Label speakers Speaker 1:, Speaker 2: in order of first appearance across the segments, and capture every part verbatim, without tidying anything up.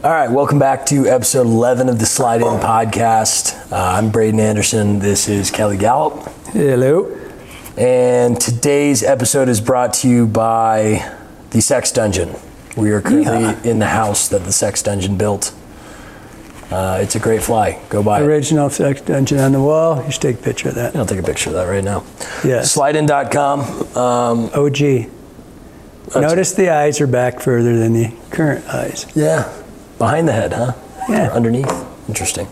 Speaker 1: All right, welcome back to episode eleven of the Slide In podcast. Uh, I'm Braden Anderson. This is Kelly Gallup.
Speaker 2: Hello.
Speaker 1: And today's episode is brought to you by the Sex Dungeon. We are currently yeah. in the house that the Sex Dungeon built. Uh, it's a great fly. Go buy it.
Speaker 2: Original Sex Dungeon on the wall. You should take a picture of that.
Speaker 1: I'll take a picture of that right now.
Speaker 2: Yes.
Speaker 1: slide in dot com. Um,
Speaker 2: O G. Notice the eyes are back further than the current eyes.
Speaker 1: Yeah. Behind the head, huh?
Speaker 2: Yeah.
Speaker 1: Or underneath. Interesting.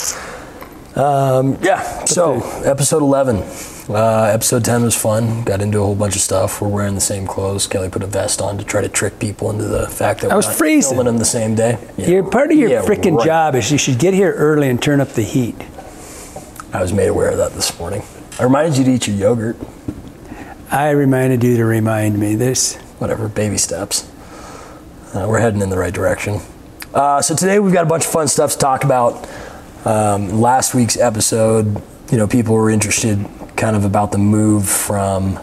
Speaker 1: Um, yeah. So, episode eleven. Uh, episode ten was fun. Got into a whole bunch of stuff. We're wearing the same clothes. Kelly put a vest on to try to trick people into the fact that
Speaker 2: I
Speaker 1: we're
Speaker 2: was
Speaker 1: not
Speaker 2: freezing.
Speaker 1: filming them the same day.
Speaker 2: Yeah. You're, part of your
Speaker 1: yeah,
Speaker 2: freaking
Speaker 1: right.
Speaker 2: job is you should get here early and turn up the heat.
Speaker 1: I was made aware of that this morning. I reminded you to eat your yogurt.
Speaker 2: I reminded you to remind me this.
Speaker 1: Whatever, baby steps. Uh, we're heading in the right direction. Uh, so today we've got a bunch of fun stuff to talk about. Um, last week's episode, you know, people were interested kind of about the move from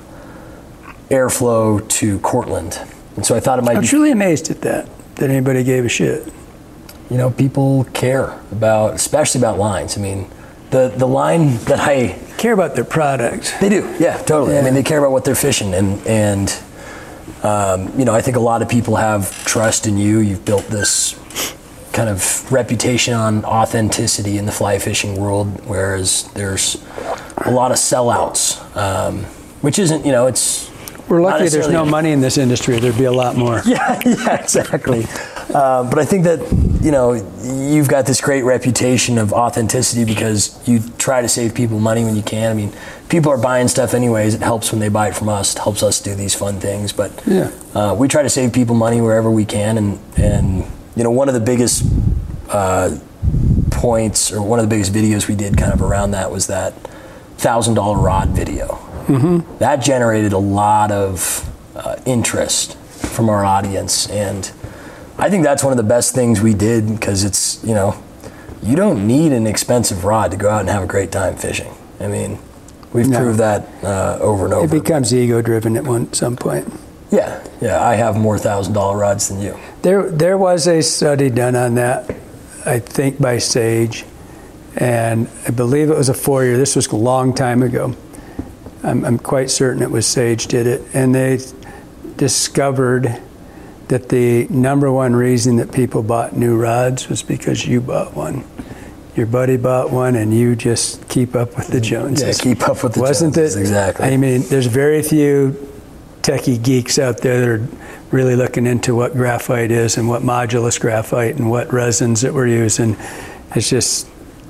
Speaker 1: Airflow to Cortland. And so I thought it might
Speaker 2: I'm
Speaker 1: be...
Speaker 2: I'm truly amazed at that, that anybody gave a shit.
Speaker 1: You know, people care about, especially about lines. I mean, the, the line that I...
Speaker 2: Care about their product.
Speaker 1: They do, yeah, totally.
Speaker 2: Yeah.
Speaker 1: I mean, they care about what they're fishing. And, and um, you know, I think a lot of people have trust in you. You've built this kind of reputation on authenticity in the fly fishing world, whereas there's a lot of sellouts, um, which isn't, you know, it's...
Speaker 2: We're lucky there's no money in this industry. There'd be a lot more.
Speaker 1: Yeah, yeah, exactly. Uh, but I think that, you know, you've got this great reputation of authenticity because you try to save people money when you can. I mean, people are buying stuff anyways. It helps when they buy it from us. It helps us do these fun things. But
Speaker 2: yeah.
Speaker 1: uh, we try to save people money wherever we can. And, and you know, one of the biggest uh, points or one of the biggest videos we did kind of around that was that one thousand dollars rod video.
Speaker 2: Mm-hmm.
Speaker 1: That generated a lot of uh, interest from our audience. And I think that's one of the best things we did because it's, you know, you don't need an expensive rod to go out and have a great time fishing. I mean, we've
Speaker 2: no.
Speaker 1: proved that uh, over and over.
Speaker 2: It becomes ego-driven at one some point.
Speaker 1: Yeah, yeah. I have more one thousand dollars rods than you.
Speaker 2: There, there was a study done on that, I think by Sage, and I believe it was a four-year. This was a long time ago. I'm, I'm quite certain it was Sage did it, and they discovered that the number one reason that people bought new rods was because you bought one. Your buddy bought one, and you just keep up with the Joneses.
Speaker 1: Yeah, keep up with the
Speaker 2: Wasn't
Speaker 1: Joneses,
Speaker 2: it?
Speaker 1: Exactly.
Speaker 2: I mean, there's very few techie geeks out there that are really looking into what graphite is and what modulus graphite and what resins that we're using. It's just,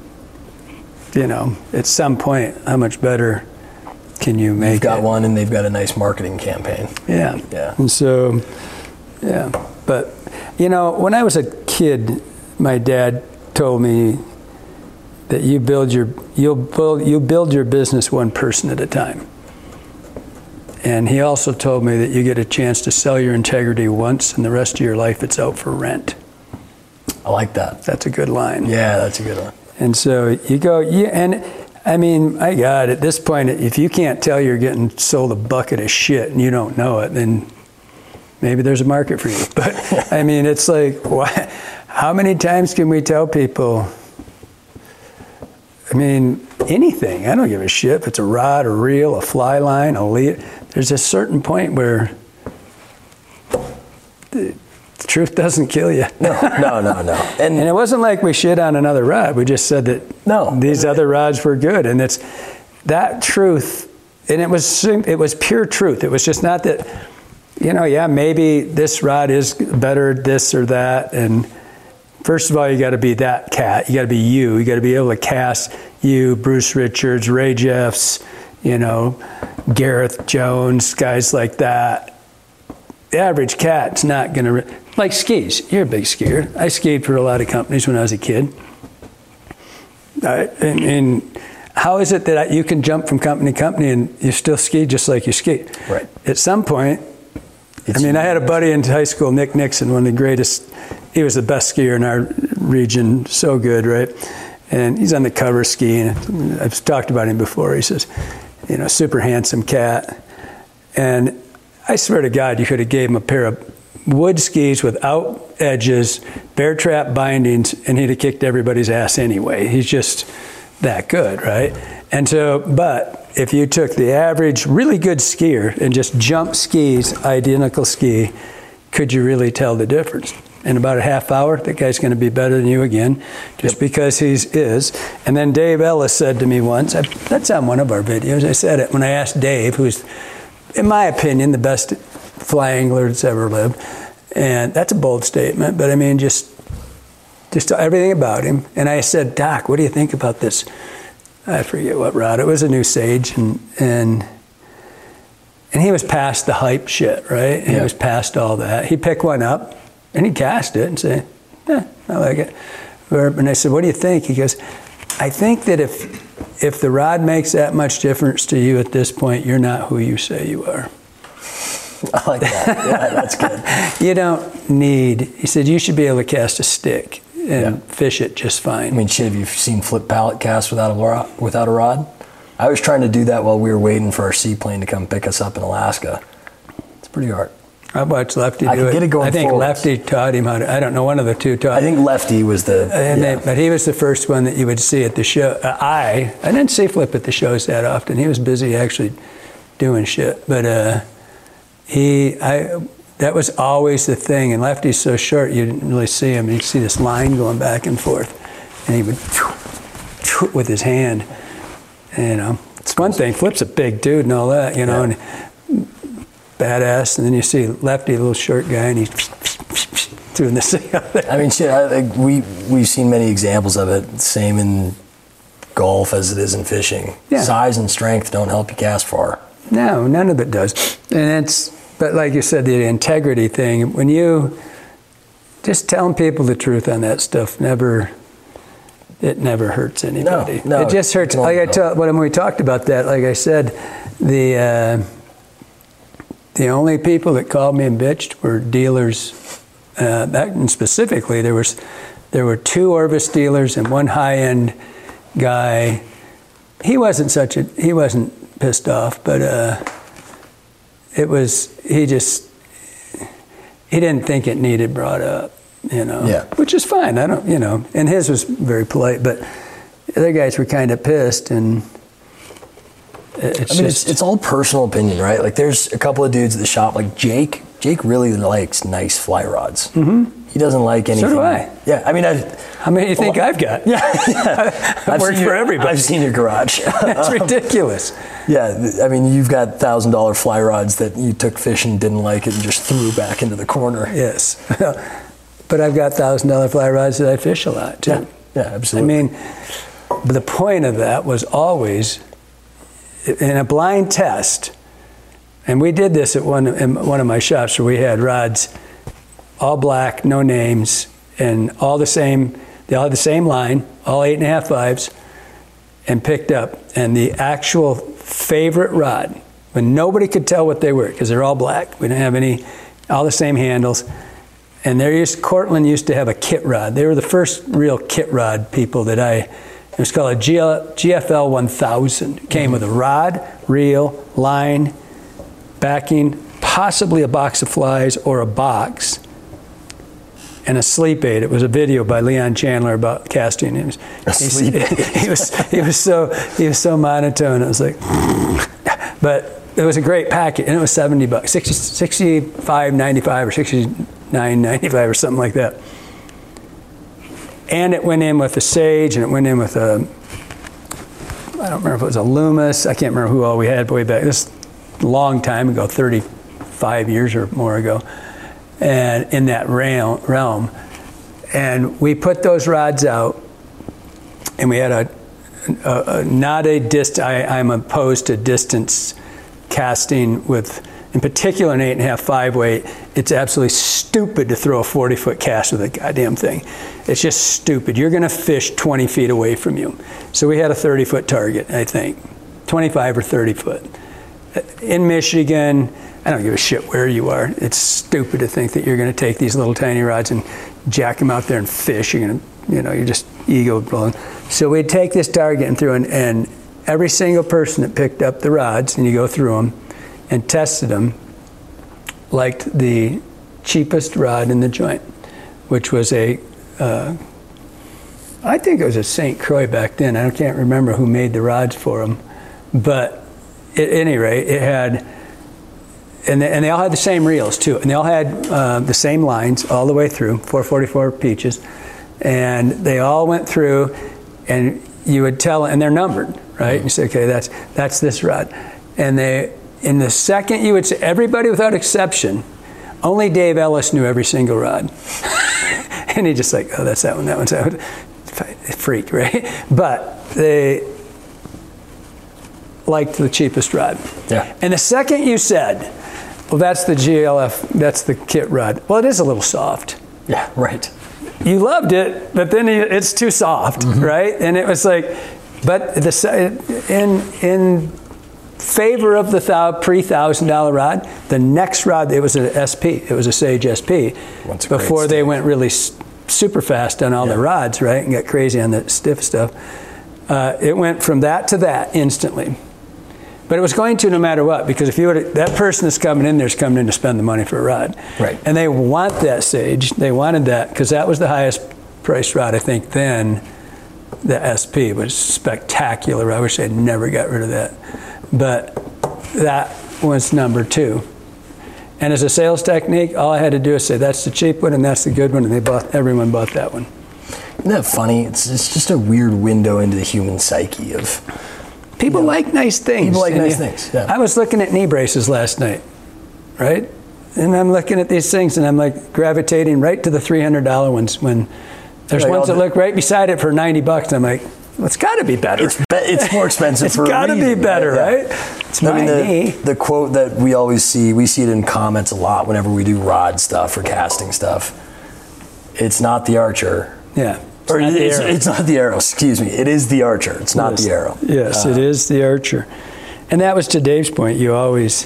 Speaker 2: you know, at some point, how much better can you make it?
Speaker 1: You've got one, and they've got a nice marketing campaign.
Speaker 2: Yeah.
Speaker 1: Yeah.
Speaker 2: And so, yeah. But, you know, when I was a kid, my dad told me that you build your you'll build you build your business one person at a time. And he also told me that you get a chance to sell your integrity once, and the rest of your life it's out for rent.
Speaker 1: I like that.
Speaker 2: That's a good line.
Speaker 1: Yeah, that's a good one.
Speaker 2: And so you go, yeah, and I mean, my God, at this point, if you can't tell you're getting sold a bucket of shit and you don't know it, then maybe there's a market for you. But I mean, it's like, why, how many times can we tell people, I mean, anything, I don't give a shit if it's a rod, a reel, a fly line, a lead. There's a certain point where the, the truth doesn't kill you.
Speaker 1: No, no, no, no.
Speaker 2: And, and it wasn't like we shit on another rod. We just said that
Speaker 1: no,
Speaker 2: these other rods were good. And it's that truth, and it was it was pure truth. It was just not that, you know, yeah, maybe this rod is better this or that. And first of all, you got to be that cat. You got to be you. You got to be able to cast you, Bruce Richards, Ray Jeffs, you know, Gareth Jones, guys like that. The average cat's not going to, like skis. You're a big skier. I skied for a lot of companies when I was a kid. I, and, and how is it that you can jump from company to company and you still ski just like you ski?
Speaker 1: Right.
Speaker 2: At some point,
Speaker 1: it's
Speaker 2: I mean, I had a buddy in high school, Nick Nixon, one of the greatest, he was the best skier in our region, so good, right? And he's on the cover skiing. I've talked about him before. He says, you know, super handsome cat. And I swear to God, you could have gave him a pair of wood skis without edges, bear trap bindings, and he'd have kicked everybody's ass anyway. He's just that good, right? And so, but if you took the average really good skier and just jump skis, identical ski, could you really tell the difference? In about a half hour, that guy's going to be better than you again, just yep. because he is. And then Dave Ellis said to me once, I, that's on one of our videos, I said it when I asked Dave, who's, in my opinion, the best fly angler that's ever lived. And that's a bold statement, but I mean, just just everything about him. And I said, Doc, what do you think about this? I forget what rod. It was a new Sage, and and and he was past the hype shit, right? Yeah. He was past all that. He'd pick one up, and he'd cast it and say, eh, I like it. And I said, what do you think? He goes, I think that if if the rod makes that much difference to you at this point, you're not who you say you are.
Speaker 1: I like that. Yeah, that's good.
Speaker 2: You don't need, he said, you should be able to cast a stick and yeah. fish it just fine.
Speaker 1: I mean, shit, have you seen flip pallet cast without a rod, without a rod? I was trying to do that while we were waiting for our seaplane to come pick us up in Alaska. It's pretty hard.
Speaker 2: I watched Lefty do
Speaker 1: I
Speaker 2: it.
Speaker 1: Get it going
Speaker 2: I think
Speaker 1: forwards.
Speaker 2: Lefty taught him how to, I don't know, one of the two taught
Speaker 1: I think Lefty was the,
Speaker 2: and
Speaker 1: yeah.
Speaker 2: they, but he was the first one that you would see at the show. Uh, I, I didn't see Flip at the shows that often. He was busy actually doing shit. But uh, he, I, that was always the thing. And Lefty's so short, you didn't really see him. You'd see this line going back and forth. And he would, with his hand, you know. It's one thing, Flip's a big dude and all that, you know, yeah. and badass. And then you see Lefty, a little short guy, and he's doing this thing out there.
Speaker 1: I mean, shit, I, like, we, we've seen many examples of it. Same in golf as it is in fishing.
Speaker 2: Yeah.
Speaker 1: Size and strength don't help you cast far.
Speaker 2: No, none of it does. And it's, but like you said, the integrity thing, when you just telling people the truth on that stuff, never, it never hurts anybody.
Speaker 1: No, no,
Speaker 2: it just hurts. Like I tell, when we talked about that, like I said, the uh, the only people that called me and bitched were dealers. Uh, that, and specifically, there was there were two Orvis dealers and one high-end guy. He wasn't such a he wasn't pissed off, but uh, it was he just he didn't think it needed brought up. You know,
Speaker 1: yeah.
Speaker 2: Which is fine. I don't, you know, and his was very polite, but the other guys were kind of pissed, and it's
Speaker 1: I mean,
Speaker 2: just,
Speaker 1: it's, it's all personal opinion, right? Like, there's a couple of dudes at the shop, like Jake. Jake really likes nice fly rods. Mm-hmm. He doesn't like anything.
Speaker 2: So do I.
Speaker 1: Yeah, I mean, I.
Speaker 2: How many do you think well, I've got?
Speaker 1: Yeah, yeah.
Speaker 2: I've worked for everybody.
Speaker 1: I've seen your garage.
Speaker 2: It's ridiculous.
Speaker 1: Yeah, I mean, you've got thousand dollar fly rods that you took fishing, didn't like it, and just threw back into the corner.
Speaker 2: Yes. But I've got thousand dollar fly rods that I fish a lot too.
Speaker 1: Yeah, yeah, absolutely.
Speaker 2: I mean, but the point of that was always in a blind test, and we did this at one in one of my shops where we had rods, all black, no names, and all the same. They all had the same line, all eight and a half fives, and picked up. And the actual favorite rod, when nobody could tell what they were because they're all black. We didn't have any, all the same handles. And there used, Cortland used to have a kit rod. They were the first real kit rod people that I, it was called a G F L one thousand. It came mm-hmm. with a rod, reel, line, backing, possibly a box of flies or a box, and a sleep aid. It was a video by Leon Chandler about casting. It was,
Speaker 1: a sleep aid.
Speaker 2: He was, he was so, he was so monotone. It was like, but it was a great packet, and it was seventy bucks, sixty, sixty-five ninety-five or sixty-nine ninety-five or something like that. And it went in with a Sage, and it went in with a, I don't remember if it was a Loomis. I can't remember who all we had way back. This a long time ago, thirty-five years or more ago, and in that realm. realm. And we put those rods out, and we had a, a, a not a dist. I, I'm opposed to distance casting with, in particular, an eight and a half five weight. It's absolutely stupid to throw a forty foot cast with a goddamn thing. It's just stupid. You're going to fish twenty feet away from you. So we had a thirty foot target, I think, twenty-five or thirty foot. In Michigan, I don't give a shit where you are. It's stupid to think that you're going to take these little tiny rods and jack them out there and fish. You're going to, you know, you're just ego blowing. So we'd take this target and through, and, and every single person that picked up the rods, and you go through them and tested them, liked the cheapest rod in the joint, which was a, uh, I think it was a Saint Croix back then. I can't remember who made the rods for them, but at any rate, it had, and they, and they all had the same reels too, and they all had uh, the same lines all the way through, four forty-four Peaches, and they all went through, and you would tell, and they're numbered, right? Mm-hmm. You say, okay, that's that's this rod, and they, in the second you would say, everybody without exception, only Dave Ellis knew every single rod, and he just like, oh, that's that one, that one's that one. Freak, right? But they liked the cheapest rod.
Speaker 1: Yeah.
Speaker 2: And the second you said, well, that's the G L F, that's the kit rod. Well, it is a little soft.
Speaker 1: Yeah, right.
Speaker 2: You loved it, but then it's too soft, mm-hmm. right? And it was like, but the in in favor of the thou, pre-thousand dollar rod, the next rod, it was an S P. It was a Sage S P. Before they went really super fast on all yeah. the rods, right, and got crazy on the stiff stuff. Uh, it went from that to that instantly. But it was going to no matter what, because if you would, that person that's coming in there is coming in to spend the money for a rod.
Speaker 1: Right.
Speaker 2: And they want that Sage. They wanted that because that was the highest priced rod, I think, then. The S P was spectacular. I wish I'd never got rid of that. But that was number two. And as a sales technique, all I had to do is say, that's the cheap one and that's the good one, and they bought, everyone bought that one.
Speaker 1: Isn't that funny? It's, it's just a weird window into the human psyche of...
Speaker 2: People you know, like nice things.
Speaker 1: People like
Speaker 2: and
Speaker 1: nice
Speaker 2: you,
Speaker 1: things, yeah.
Speaker 2: I was looking at knee braces last night, right? And I'm looking at these things and I'm like gravitating right to the three hundred dollar ones when there's like ones that look right beside it for ninety bucks. And I'm like, well, it's got to be better.
Speaker 1: It's, be- it's more expensive
Speaker 2: it's
Speaker 1: for a reason.
Speaker 2: It's got to be better, right?
Speaker 1: Yeah.
Speaker 2: right? It's
Speaker 1: I
Speaker 2: my
Speaker 1: mean, the,
Speaker 2: knee.
Speaker 1: The quote that we always see, we see it in comments a lot whenever we do rod stuff or casting stuff. It's not the archer.
Speaker 2: Yeah.
Speaker 1: It's or not it's, the it's not the arrow, excuse me. It is the archer. It's not
Speaker 2: yes.
Speaker 1: the arrow.
Speaker 2: Yes, uh, it is the archer. And that was to Dave's point. You always,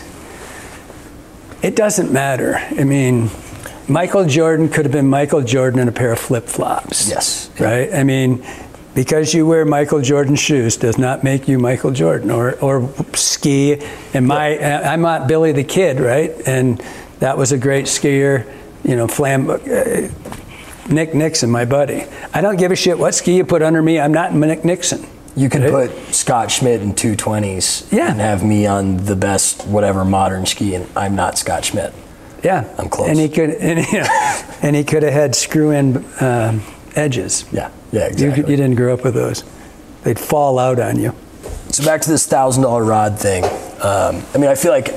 Speaker 2: it doesn't matter. I mean, Michael Jordan could have been Michael Jordan in a pair of flip-flops.
Speaker 1: Yes.
Speaker 2: Right? I mean, because you wear Michael Jordan shoes does not make you Michael Jordan or, or ski. And my, yeah. I'm not Billy the Kid, right? And that was a great skier, you know, flam. Uh, Nick Nixon, my buddy. I don't give a shit what ski you put under me. I'm not Nick Nixon.
Speaker 1: You could right? put Scott Schmidt in two twenties
Speaker 2: yeah.
Speaker 1: and have me on the best whatever modern ski, and I'm not Scott Schmidt.
Speaker 2: Yeah,
Speaker 1: I'm close.
Speaker 2: And he could, and, you know, and he could have had screw-in uh, edges.
Speaker 1: Yeah, yeah, exactly.
Speaker 2: You, you didn't grow up with those; they'd fall out on you.
Speaker 1: So back to this thousand dollar rod thing. Um, I mean, I feel like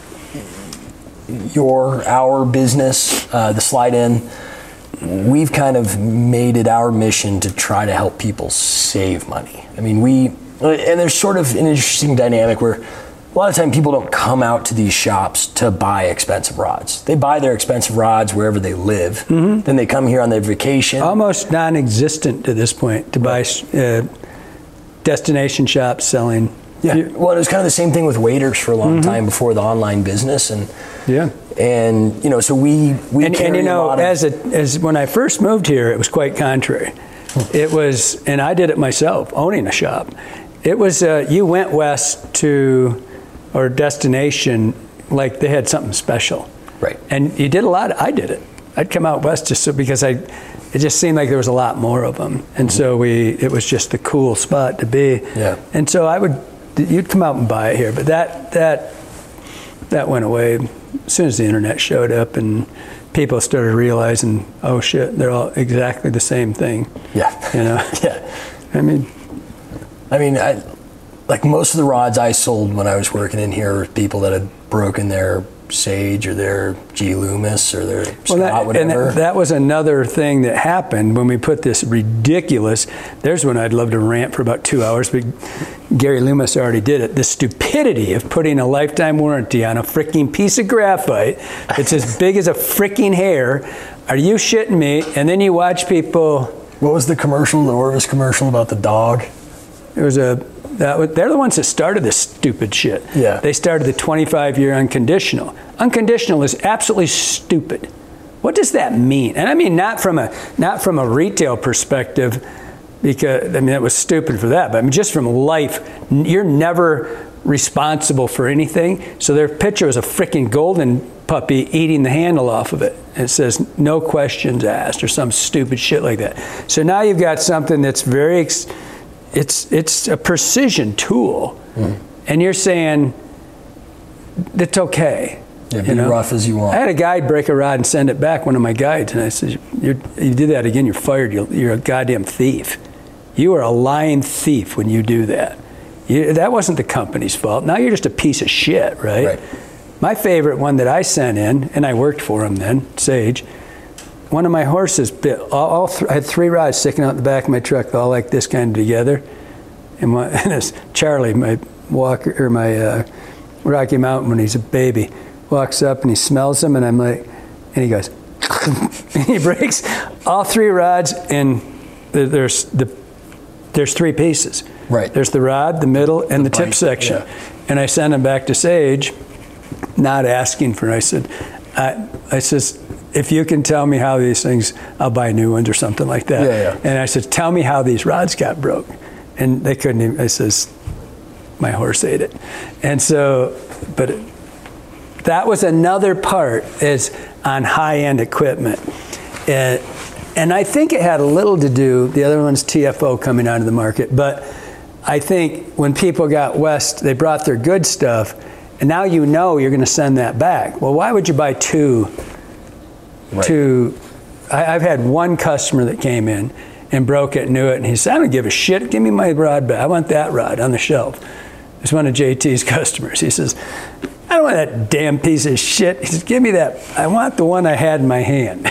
Speaker 1: your our business, uh, the Slide In. We've kind of made it our mission to try to help people save money. I mean, we, and there's sort of an interesting dynamic where a lot of time people don't come out to these shops to buy expensive rods. They buy their expensive rods wherever they live. Mm-hmm. Then they come here on their vacation.
Speaker 2: Almost non-existent to this point to buy uh, destination shops selling.
Speaker 1: Yeah. Well, it was kind of the same thing with waiters for a long mm-hmm. time before the online business, and
Speaker 2: yeah,
Speaker 1: and you know, so we we
Speaker 2: and, and you know, a as a as when I first moved here, it was quite contrary. It was, and I did it myself, owning a shop. It was uh, you went west to or destination like they had something special,
Speaker 1: right?
Speaker 2: And you did a lot. I did it. I'd come out west just so, because I. It just seemed like there was a lot more of them, and mm-hmm. so we. It was just a cool spot to be.
Speaker 1: Yeah.
Speaker 2: And so I would. You'd come out and buy it here, but that that that went away as soon as the internet showed up and people started realizing, oh shit, they're all exactly the same thing.
Speaker 1: Yeah.
Speaker 2: You know.
Speaker 1: Yeah.
Speaker 2: I mean.
Speaker 1: I mean, I like most of the rods I sold when I was working in here were people that had broken their Sage or their G Loomis or their Scott,
Speaker 2: well, that,
Speaker 1: whatever.
Speaker 2: And that was another thing that happened when we put this ridiculous, there's one I'd love to rant for about two hours, but Gary Loomis already did it. The stupidity of putting a lifetime warranty on a freaking piece of graphite that's as big as a freaking hair. Are you shitting me? And then you watch people.
Speaker 1: What was the commercial, the Orvis commercial about the dog?
Speaker 2: It was a, that was, they're the ones that started this stupid shit.
Speaker 1: Yeah.
Speaker 2: They started the twenty-five year unconditional. Unconditional is absolutely stupid. What does that mean? And I mean, not from a, not from a retail perspective, because, I mean, it was stupid for that, but I mean, just from life, you're never responsible for anything. So their picture was a freaking golden puppy eating the handle off of it. It says no questions asked or some stupid shit like that. So now you've got something that's very, ex- it's it's a precision tool. Mm. And you're saying it's okay.
Speaker 1: Yeah, be you know? rough as you want.
Speaker 2: I had a guide break a rod and send it back, one of my guides, and I said, you're, you do that again, you're fired. You're, you're a goddamn thief. You are a lying thief when you do that. You, that wasn't the company's fault. Now you're just a piece of shit, right?
Speaker 1: Right.
Speaker 2: My favorite one that I sent in, and I worked for him then, Sage, one of my horses bit, all, all th- I had three rods sticking out the back of my truck, all like this kind of together. And, my, and this Charlie, my walker, or my uh, Rocky Mountain when he's a baby, walks up and he smells them, and I'm like, and he goes, and he breaks all three rods, and there's the there's three pieces.
Speaker 1: Right.
Speaker 2: There's the rod, the middle, and the, the tip bike, section. Yeah. And I sent him back to Sage, not asking for it. I said, I, I says, if you can tell me how these things, I'll buy new ones or something like that.
Speaker 1: Yeah, yeah.
Speaker 2: And I said, tell me how these rods got broke. And they couldn't even, I says, my horse ate it. And so, but it, that was another part is on high-end equipment. Uh, and I think it had a little to do, the other one's T F O coming onto the market, but I think when people got West, they brought their good stuff, and now you know you're going to send that back. Well, why would you buy two?
Speaker 1: Right.
Speaker 2: Two, I, I've had one customer that came in and broke it, knew it, and he said, I don't give a shit, give me my rod back. I want that rod on the shelf. It's one of J T's customers. He says, I don't want that damn piece of shit. He says, give me that. I want the one I had in my hand.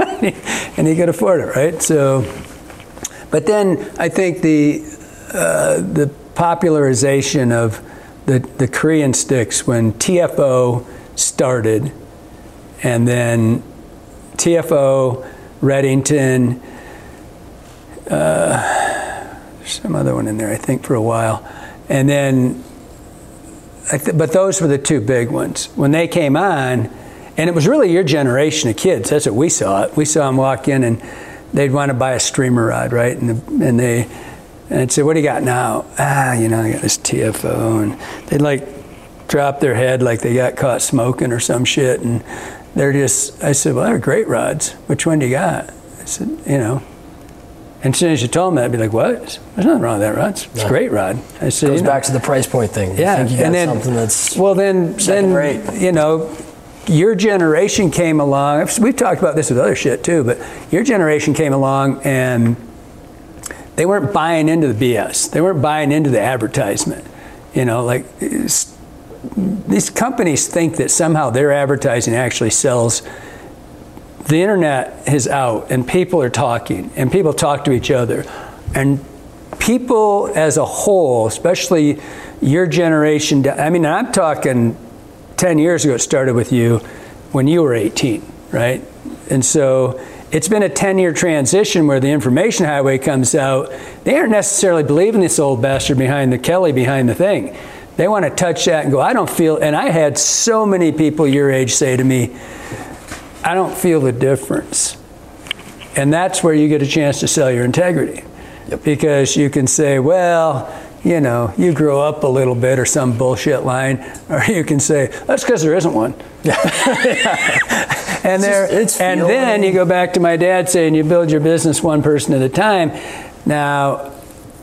Speaker 2: And he could afford it, right? So, but then I think the uh, the popularization of the, the Korean sticks when T F O started, and then T F O, Redington, uh, some other one in there, I think, for a while. And then, I th- but those were the two big ones. When they came on, and it was really your generation of kids. That's what we saw. It. We saw them walk in, and they'd want to buy a streamer rod, right? And, the, and they, and I'd say, what do you got now? Ah, you know, I got this T F O. And they'd like drop their head like they got caught smoking or some shit. And they're just, I said, well, they're great rods. Which one do you got? I said, you know. And as soon as you told them that, I'd be like, what? There's nothing wrong with that rod. It's a great rod. I said,
Speaker 1: Goes
Speaker 2: you know,
Speaker 1: back to the price point thing.
Speaker 2: Yeah.
Speaker 1: You think you
Speaker 2: and
Speaker 1: got
Speaker 2: then,
Speaker 1: something that's
Speaker 2: well, then, then
Speaker 1: rate.
Speaker 2: You know, your generation came along. We've talked about this with other shit too, but your generation came along and they weren't buying into the B S. They weren't buying into the advertisement. You know, like these companies think that somehow their advertising actually sells. The internet is out and people are talking and people talk to each other. And people as a whole, especially your generation, I mean, I'm talking ten years ago, it started with you when you were eighteen, right? And so it's been a ten-year transition where the information highway comes out. They aren't necessarily believing this old bastard behind the Kelly behind the thing. They want to touch that and go, I don't feel, and I had so many people your age say to me, I don't feel the difference. And that's where you get a chance to sell your integrity.
Speaker 1: Yep. Because
Speaker 2: you can say, well, you know, you grow up a little bit or some bullshit line, or you can say, that's because there isn't one.
Speaker 1: Yeah.
Speaker 2: and there,
Speaker 1: it's just, it's
Speaker 2: and then you go back to my dad saying you build your business one person at a time. Now,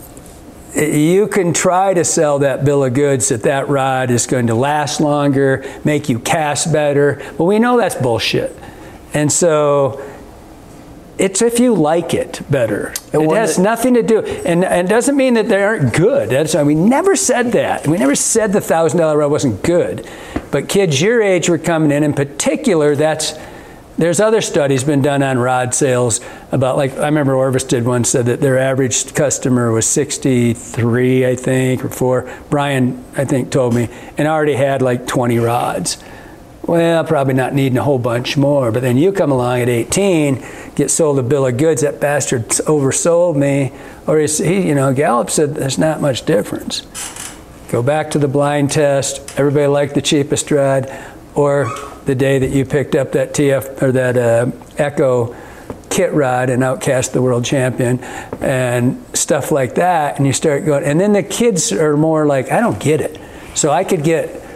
Speaker 2: you can try to sell that bill of goods that that rod is going to last longer, make you cast better, but we know that's bullshit. And so it's if you like it better. It, it has it, nothing to do, and, and it doesn't mean that they aren't good. That's why we never said that. We never said the one thousand dollars rod wasn't good. But kids your age were coming in, in particular, that's, there's other studies been done on rod sales about, like, I remember Orvis did one, said that their average customer was sixty-three, I think, or four. Brian, I think, told me, and already had like twenty rods. Well, probably not needing a whole bunch more. But then you come along at eighteen, get sold a bill of goods, that bastard oversold me. Or he, he you know, Gallup said there's not much difference. Go back to the blind test. Everybody liked the cheapest rod. Or the day that you picked up that T F or that uh, Echo kit rod and outcast the world champion and stuff like that, and you start going, and then the kids are more like, I don't get it. So I could get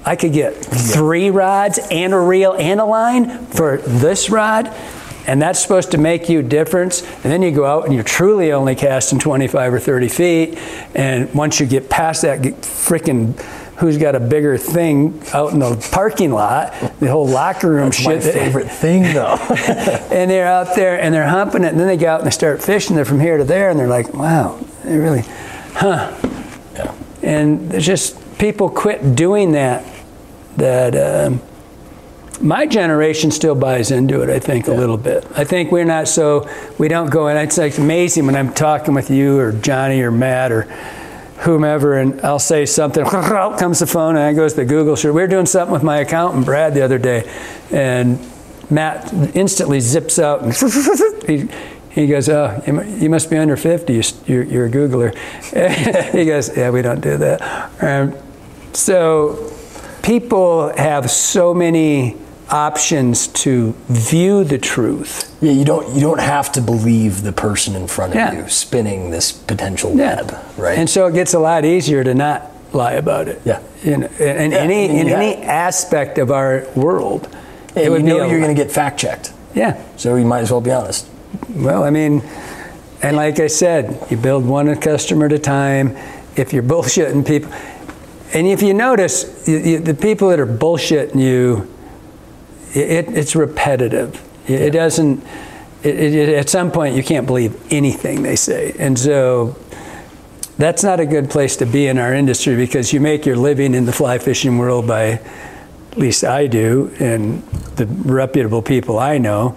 Speaker 2: I could get three rods and a reel and a line for this rod, and that's supposed to make you a difference. And then you go out and you're truly only casting twenty-five or thirty feet, and once you get past that freaking who's got a bigger thing out in the parking lot, the whole locker room
Speaker 1: That's
Speaker 2: shit.
Speaker 1: my favorite thing, though.
Speaker 2: And they're out there and they're humping it, and then they go out and they start fishing. They're from here to there, and they're like, wow, they really, huh.
Speaker 1: Yeah.
Speaker 2: And it's just, people quit doing that. That um, my generation still buys into it, I think, yeah. a little bit. I think we're not so, we don't go, and it's like amazing when I'm talking with you or Johnny or Matt or whomever, and I'll say something, out comes the phone, and I goes to Google. Sure, we were doing something with my accountant, Brad, the other day, and Matt instantly zips out, and he, he goes, oh, you must be under fifty, you're, you're a Googler. He goes, yeah, we don't do that. Um, so people have so many options to view the truth.
Speaker 1: Yeah, you don't you don't have to believe the person in front of
Speaker 2: yeah.
Speaker 1: you spinning this potential
Speaker 2: yeah.
Speaker 1: web, right?
Speaker 2: And so it gets a lot easier to not lie about it.
Speaker 1: Yeah.
Speaker 2: You know, in
Speaker 1: yeah,
Speaker 2: any in
Speaker 1: yeah.
Speaker 2: any aspect of our world,
Speaker 1: yeah,
Speaker 2: it would
Speaker 1: you know
Speaker 2: be
Speaker 1: you're going to get fact checked.
Speaker 2: Yeah.
Speaker 1: So you might as well be honest.
Speaker 2: Well, I mean, and like I said, you build one customer at a time. If you're bullshitting people, and if you notice, you, you, the people that are bullshitting you, It, it's repetitive. It,
Speaker 1: yeah.
Speaker 2: it doesn't, it, it, at some point you can't believe anything they say. And so that's not a good place to be in our industry, because you make your living in the fly fishing world by, at least I do, and the reputable people I know.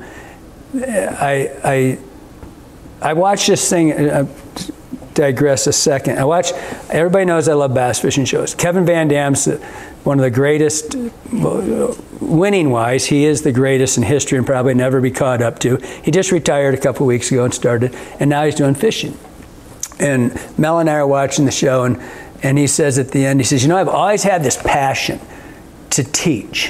Speaker 2: I, I, I watch this thing, uh, digress a second. I watch, everybody knows I love bass fishing shows. Kevin Van Dam's one of the greatest, winning wise, he is the greatest in history and probably never be caught up to. He just retired a couple weeks ago and started, and now he's doing fishing. And Mel and I are watching the show, and, and he says at the end, he says, you know, I've always had this passion to teach.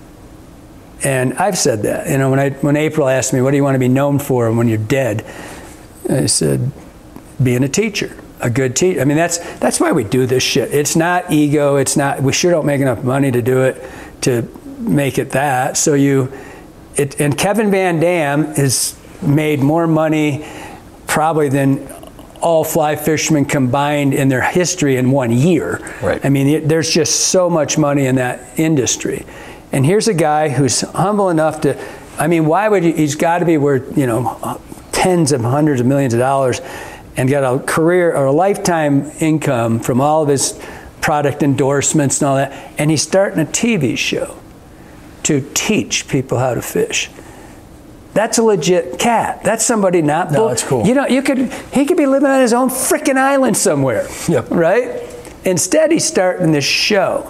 Speaker 2: And I've said that. You know, when I when April asked me, what do you want to be known for when you're dead? I said, being a teacher, a good teacher. I mean, that's that's why we do this shit. It's not ego. It's not, we sure don't make enough money to do it, to make it that. So you, it, and Kevin Van Dam has made more money probably than all fly fishermen combined in their history in one year.
Speaker 1: Right.
Speaker 2: I mean, there's just so much money in that industry. And here's a guy who's humble enough to, I mean, why would you, he's got to be worth, you know, tens of hundreds of millions of dollars, and got a career or a lifetime income from all of his product endorsements and all that. And he's starting a T V show to teach people how to fish. That's a legit cat. That's somebody not.
Speaker 1: No, that's cool.
Speaker 2: You know, you could he could be living on his own freaking island somewhere.
Speaker 1: Yep.
Speaker 2: Right? Instead, he's starting this show.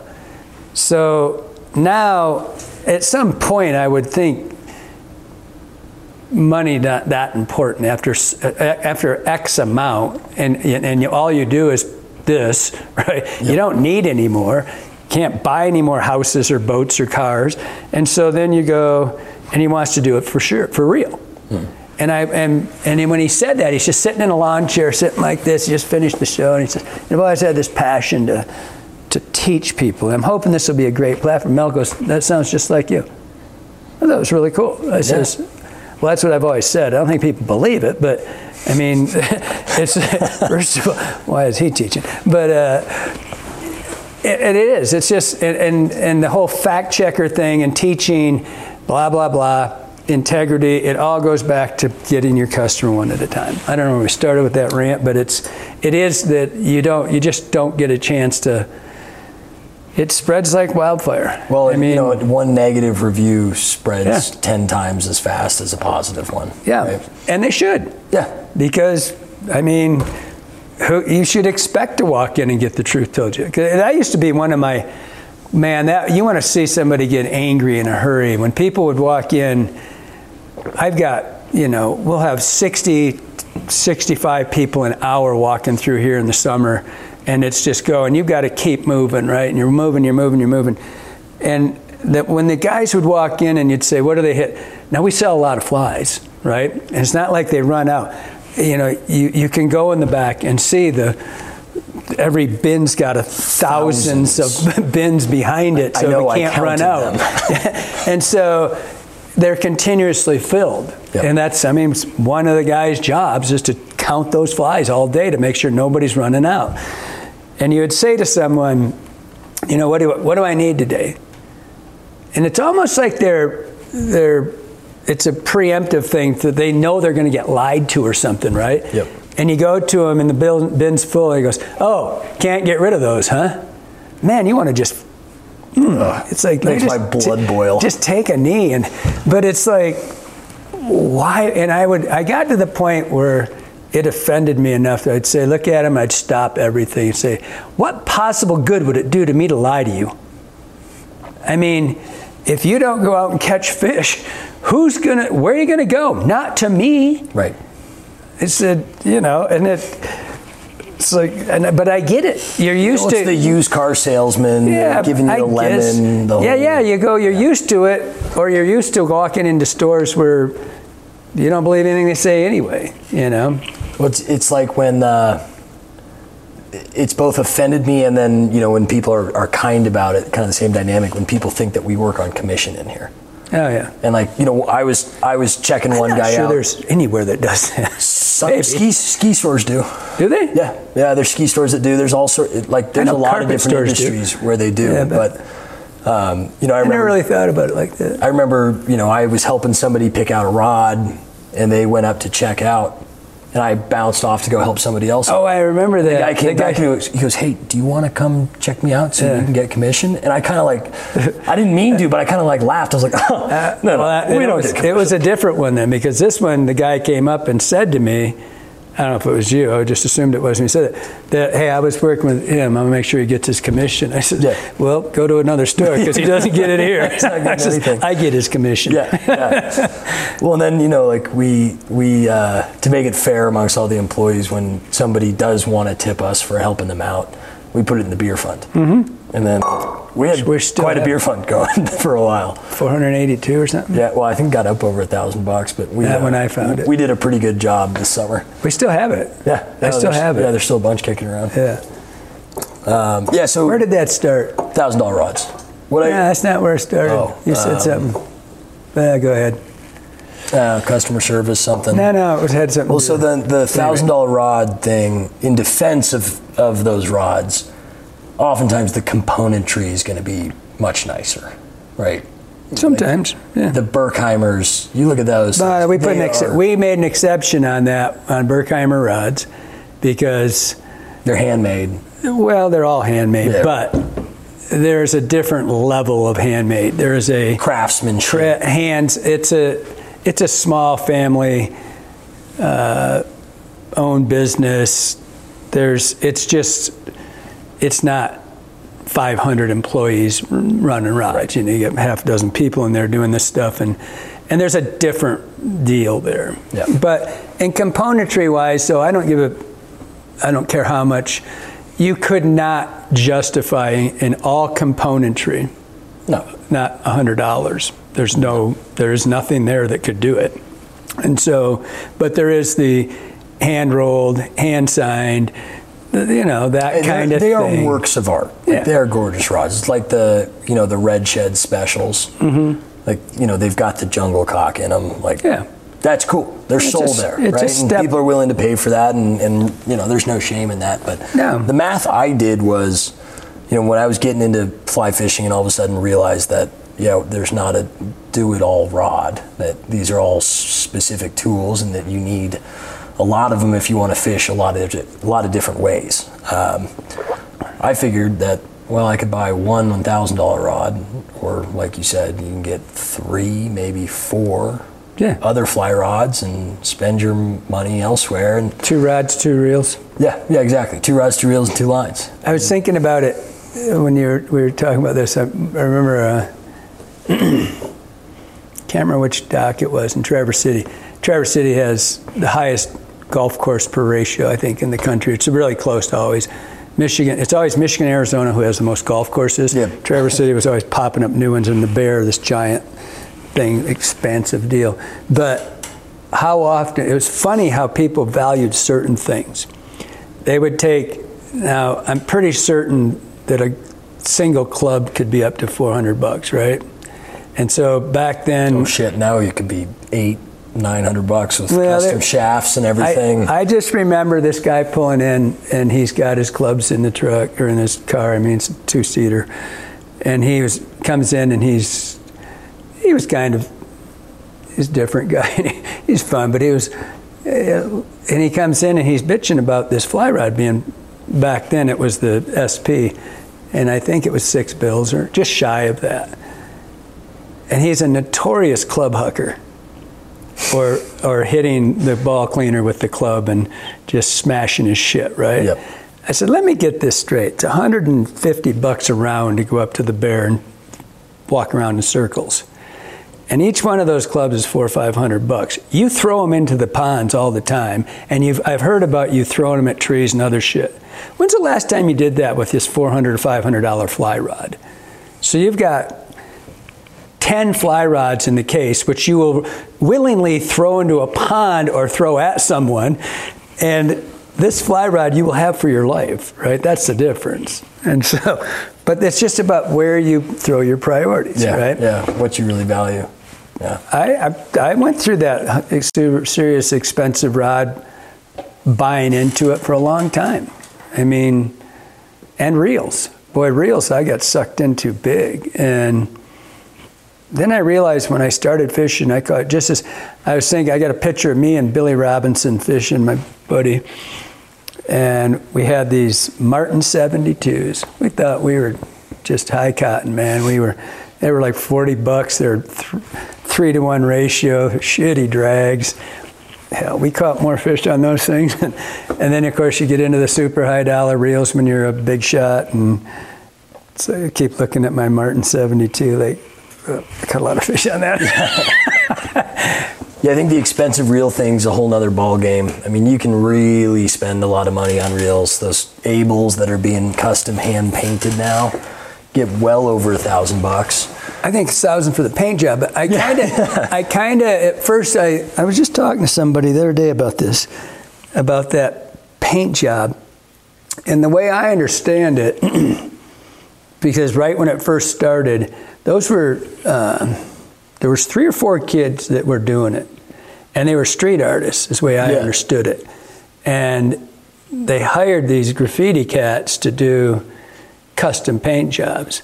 Speaker 2: So now, at some point, I would think money not that important after after X amount, and and you, all you do is this, right? Yep. You don't need any more. Can't buy any more houses or boats or cars, and so then you go, and he wants to do it for sure, for real. Hmm. And I and and then when he said that, he's just sitting in a lawn chair, sitting like this. He just finished the show, and he says, "I've always had this passion to to teach people. I'm hoping this will be a great platform." Mel goes, "That sounds just like you." I thought it was really cool. I yeah. says, "Well, that's what I've always said. I don't think people believe it, but I mean, it's first of all, why is he teaching?" But uh, it, it is. It's just and, and and the whole fact checker thing and teaching, blah blah blah. Integrity, it all goes back to getting your customer one at a time. I don't know where we started with that rant, but it's it is that you don't you just don't get a chance to. It spreads like wildfire.
Speaker 1: Well,
Speaker 2: I mean,
Speaker 1: you know, one negative review spreads
Speaker 2: yeah.
Speaker 1: ten times as fast as a positive one.
Speaker 2: Yeah,
Speaker 1: right?
Speaker 2: And they should.
Speaker 1: Yeah,
Speaker 2: because I mean, who, you should expect to walk in and get the truth told you. That used to be one of my man. That you want to see somebody get angry in a hurry when people would walk in. I've got, you know, we'll have sixty, sixty-five people an hour walking through here in the summer, and it's just going, you've got to keep moving, right? And you're moving, you're moving, you're moving. And that when the guys would walk in and you'd say, what do they hit? Now, we sell a lot of flies, right? And it's not like they run out. You know, you, you can go in the back and see the every bin's got a thousands, thousands. of bins behind it, so know, they can't run out. And so they're continuously filled. Yep. And that's, I mean, one of the guys' jobs is to count those flies all day to make sure nobody's running out. And you would say to someone, you know, what do, what do I need today? And it's almost like they're, they're, it's a preemptive thing that they know they're going to get lied to or something, right?
Speaker 1: Yep.
Speaker 2: And you go to him and the bin's full, and he goes, oh, can't get rid of those, huh? Man, you want to just, mm, uh, it's like,
Speaker 1: makes my blood
Speaker 2: t-
Speaker 1: boil.
Speaker 2: Just take a knee. And, but it's like, why? And I would, I got to the point where it offended me enough that I'd say, look at him, I'd stop everything and say, what possible good would it do to me to lie to you? I mean, if you don't go out and catch fish, who's gonna, where are you gonna go? Not to me.
Speaker 1: Right.
Speaker 2: It said, you know, and it, it's like, and, but I get it. You're used
Speaker 1: well,
Speaker 2: to
Speaker 1: it's the used car salesman
Speaker 2: yeah,
Speaker 1: giving you
Speaker 2: I
Speaker 1: the
Speaker 2: guess,
Speaker 1: lemon. The
Speaker 2: yeah,
Speaker 1: whole,
Speaker 2: yeah. You go. You're yeah. used to it, or you're used to walking into stores where you don't believe anything they say anyway. You know.
Speaker 1: Well, it's, it's like when uh, it's both offended me, and then you know when people are, are kind about it. Kind of the same dynamic when people think that we work on commission in here.
Speaker 2: Oh yeah.
Speaker 1: And like you know, I was I was checking
Speaker 2: I'm
Speaker 1: one
Speaker 2: not
Speaker 1: guy
Speaker 2: sure
Speaker 1: out.
Speaker 2: There's anywhere that does that.
Speaker 1: Some ski ski stores do.
Speaker 2: Do they?
Speaker 1: Yeah, yeah. There's ski stores that do. There's also like there's a lot of different industries do. where they do. Yeah, but, but um, you know, I,
Speaker 2: I
Speaker 1: remember,
Speaker 2: never really thought about it like that.
Speaker 1: I remember, you know, I was helping somebody pick out a rod, and they went up to check out. And I bounced off to go help somebody else.
Speaker 2: Oh, I remember that.
Speaker 1: The guy came
Speaker 2: the
Speaker 1: back
Speaker 2: guy,
Speaker 1: and he goes, hey, do you want to come check me out so yeah. you can get commission? And I kind of like, I didn't mean to, but I kind of like laughed. I was like, oh, uh, no, no, well, we don't
Speaker 2: was,
Speaker 1: get commission.
Speaker 2: It was a different one then, because this one, the guy came up and said to me, I don't know if it was you, I just assumed it was when he said it, that, hey, I was working with him, I'm going to make sure he gets his commission. I said, yeah. well, go to another store, because he doesn't get it here. I, said, I get his commission.
Speaker 1: Yeah, yeah. Well, and then, you know, like we, we uh, to make it fair amongst all the employees, when somebody does want to tip us for helping them out, we put it in the beer fund. Mm-hmm. And then we had We're still quite a beer fund going for a while.
Speaker 2: four hundred eighty-two or something?
Speaker 1: Yeah, well, I think it got up over a thousand bucks, but we
Speaker 2: that
Speaker 1: uh,
Speaker 2: when I found it.
Speaker 1: We did a pretty good job this summer.
Speaker 2: We still have it.
Speaker 1: Yeah,
Speaker 2: I
Speaker 1: no,
Speaker 2: still have it.
Speaker 1: Yeah, there's still a bunch kicking around.
Speaker 2: Yeah.
Speaker 1: Um, yeah. So
Speaker 2: where did that start?
Speaker 1: Thousand dollar rods. What?
Speaker 2: Yeah, I, that's not where it started.
Speaker 1: Oh,
Speaker 2: you said um, something. Yeah, go ahead.
Speaker 1: Uh, customer service, something.
Speaker 2: No, no, it was had something.
Speaker 1: Well, so the the thousand dollar rod thing, in defense of of those rods, oftentimes the componentry is going to be much nicer, right?
Speaker 2: Sometimes,
Speaker 1: like
Speaker 2: yeah.
Speaker 1: The Berkheimers, you look at those.
Speaker 2: Uh, we put an ex-
Speaker 1: are,
Speaker 2: we made an exception on that on Berkheimer rods because
Speaker 1: they're handmade.
Speaker 2: Well, they're all handmade, yeah. but there's a different level of handmade. There is a
Speaker 1: craftsmanship.
Speaker 2: Tra- hands. It's a it's a small family uh, owned business. There's it's just it's not five hundred employees running rods. Right. You know, you got half a dozen people in there doing this stuff, and and there's a different deal there.
Speaker 1: Yeah.
Speaker 2: But in componentry wise, so I don't give a, I don't care how much, you could not justify in all componentry,
Speaker 1: no,
Speaker 2: not a hundred dollars. There's no, there's nothing there that could do it. And so, but there is the hand rolled, hand signed, you know, that
Speaker 1: and
Speaker 2: kind of
Speaker 1: they
Speaker 2: thing.
Speaker 1: They are works of art.
Speaker 2: Yeah.
Speaker 1: Like, they are gorgeous rods. It's like the, you know, the Red Shed specials. Mm-hmm. Like, you know, they've got the jungle cock in them. Like,
Speaker 2: yeah.
Speaker 1: That's cool. They're
Speaker 2: it's
Speaker 1: sold
Speaker 2: a,
Speaker 1: there,
Speaker 2: it's
Speaker 1: right?
Speaker 2: A step.
Speaker 1: And people are willing to pay for that, and, and, you know, there's no shame in that. But
Speaker 2: no.
Speaker 1: The math I did was, you know, when I was getting into fly fishing and all of a sudden realized that, you know, there's not a do-it-all rod, that these are all specific tools and that you need a lot of them if you want to fish a lot of a lot of different ways. Um, I figured that, well, I could buy one one thousand dollar rod, or like you said, you can get three, maybe four
Speaker 2: yeah.
Speaker 1: other fly rods and spend your money elsewhere. And
Speaker 2: two rods, two reels.
Speaker 1: Yeah, yeah, exactly. Two rods, two reels, and two lines.
Speaker 2: I was thinking about it when you were, we were talking about this. I, I remember, uh, can't remember which dock it was in Traverse City. Traverse City has the highest golf course per ratio, I think, in the country. It's really close to always. Michigan, it's always Michigan, Arizona who has the most golf courses.
Speaker 1: Yeah.
Speaker 2: Traverse City was always popping up new ones, and the Bear, this giant thing, expansive deal. But how often, it was funny how people valued certain things. They would take Now, I'm pretty certain that a single club could be up to four hundred bucks, right? And so back then...
Speaker 1: Oh, shit, now you could be eight, nine hundred bucks with
Speaker 2: well,
Speaker 1: custom
Speaker 2: they,
Speaker 1: shafts and everything.
Speaker 2: I, I just remember this guy pulling in, and he's got his clubs in the truck, or in his car, I mean, it's a two-seater. And he was comes in, and he's... He was kind of... He's a different guy. He's fun, but he was... And he comes in, and he's bitching about this fly rod being... Back then, it was the S P, and I think it was six bills, or just shy of that. And he's a notorious club hucker, or or hitting the ball cleaner with the club and just smashing his shit, right?
Speaker 1: Yep.
Speaker 2: I said, let me get this straight. It's one hundred fifty bucks a round to go up to the bear and walk around in circles. And each one of those clubs is four or five hundred bucks. You throw them into the ponds all the time, and you've I've heard about you throwing them at trees and other shit. When's the last time you did that with this four hundred or five hundred dollar fly rod? So you've got ten fly rods in the case, which you will willingly throw into a pond or throw at someone, and this fly rod you will have for your life, right? That's the difference. And so, but it's just about where you throw your priorities,
Speaker 1: yeah,
Speaker 2: right?
Speaker 1: Yeah, what you really value. Yeah.
Speaker 2: I, I I went through that serious expensive rod buying into it for a long time. I mean, and reels. Boy, reels I got sucked into big. And then I realized when I started fishing, I caught just as I was thinking, I got a picture of me and Billy Robinson fishing, my buddy. And we had these Martin seventy-twos. We thought we were just high cotton, man. We were, they were like forty bucks. They're th- three to one ratio, shitty drags. Hell, we caught more fish on those things. And then, of course, you get into the super high dollar reels when you're a big shot. And so I keep looking at my Martin seventy-two. Like, uh, I caught a lot of fish on that.
Speaker 1: Yeah, I think the expensive reel thing's a whole nother ball game. I mean, you can really spend a lot of money on reels. Those Abels that are being custom hand painted now get well over a thousand bucks.
Speaker 2: I think it's a thousand for the paint job. But I kind of, yeah. I kind of at first I, I was just talking to somebody the other day about this, about that paint job, and the way I understand it, because right when it first started, those were uh, there was three or four kids that were doing it, and they were street artists, is the way I yeah. understood it, and they hired these graffiti cats to do custom paint jobs.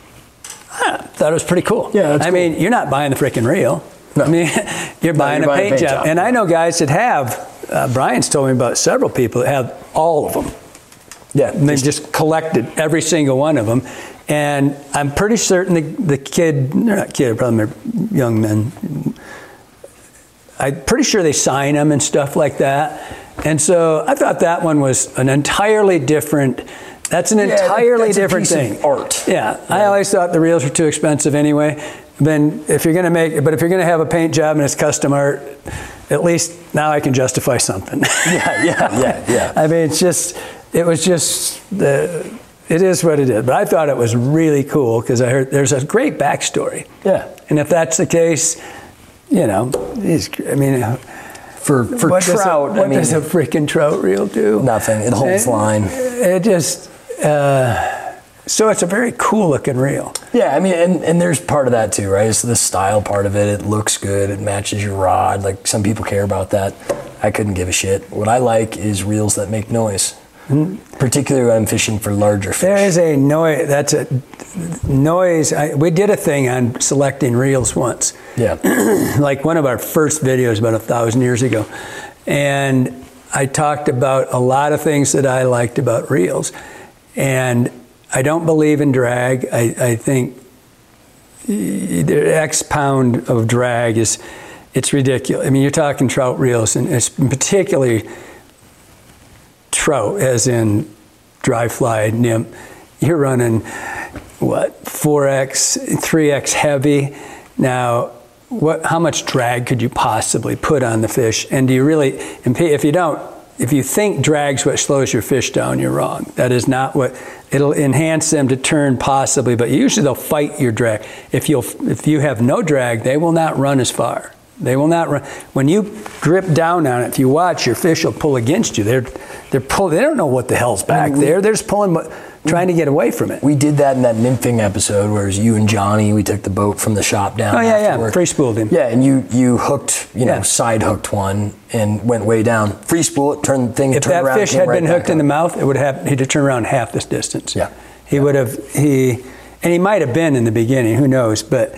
Speaker 2: I thought it was pretty cool.
Speaker 1: Yeah, that's
Speaker 2: I
Speaker 1: cool.
Speaker 2: mean, you're not buying the freaking reel. No. I mean, you're buying, no, you're a, buying paint a paint job. job. And I know guys that have, uh, Brian's told me about several people that have all of them.
Speaker 1: Yeah.
Speaker 2: And they just collected every single one of them. And I'm pretty certain the, the kid, they're not kid, probably they're young men. I'm pretty sure they sign them and stuff like that. And so I thought that one was an entirely different, that's an yeah, entirely
Speaker 1: that's
Speaker 2: different
Speaker 1: a piece
Speaker 2: thing.
Speaker 1: Of art.
Speaker 2: Yeah, yeah, I always thought the reels were too expensive anyway. Then if you're going to make, but if you're going to have a paint job and it's custom art, at least now I can justify something.
Speaker 1: Yeah, yeah, yeah, yeah.
Speaker 2: I mean, it's just, it was just, the, it is what it is. But I thought it was really cool because I heard there's a great backstory.
Speaker 1: Yeah.
Speaker 2: And if that's the case, you know, he's, I mean,
Speaker 1: for for
Speaker 2: what
Speaker 1: trout,
Speaker 2: does a, what
Speaker 1: I mean,
Speaker 2: does a freaking trout reel do?
Speaker 1: Nothing. It holds
Speaker 2: it,
Speaker 1: line.
Speaker 2: It just. Uh, so it's a very cool looking reel.
Speaker 1: Yeah, I mean, and, and there's part of that too, right? It's the style part of it. It looks good. It matches your rod. Like some people care about that. I couldn't give a shit. What I like is reels that make noise. Mm-hmm. Particularly when I'm fishing for larger fish.
Speaker 2: There is a noise. That's a noise. I, we did a thing on selecting reels once.
Speaker 1: Yeah.
Speaker 2: Like one of our first videos about a thousand years ago, and I talked about a lot of things that I liked about reels. And I don't believe in drag. I, I think the X pound of drag is, it's ridiculous. I mean, you're talking trout reels, and it's particularly trout, as in dry fly, nymph. You're running, what, four X, three X heavy. Now, what? How much drag could you possibly put on the fish? And do you really, if you don't, if you think drag's what slows your fish down, you're wrong. That is not what, it'll enhance them to turn possibly, but usually they'll fight your drag. If you'll, if you have no drag, they will not run as far. They will not run. When you grip down on it, if you watch, your fish will pull against you. They're they're pull. They don't know what the hell's back I mean, we, there. They're just pulling, trying to get away from it.
Speaker 1: We did that in that nymphing episode, where it was you and Johnny. We took the boat from the shop down.
Speaker 2: Oh yeah,
Speaker 1: yeah,
Speaker 2: work. Free spooled him.
Speaker 1: Yeah, and you you hooked, you know,
Speaker 2: yeah.
Speaker 1: side hooked one and went way down. Free spool it, turned the thing.
Speaker 2: If
Speaker 1: turned
Speaker 2: that
Speaker 1: around,
Speaker 2: fish had
Speaker 1: right
Speaker 2: been hooked
Speaker 1: up.
Speaker 2: in the mouth, it would have he'd have turned around half this distance.
Speaker 1: Yeah,
Speaker 2: he
Speaker 1: yeah.
Speaker 2: would have he, and he might have been in the beginning. Who knows? But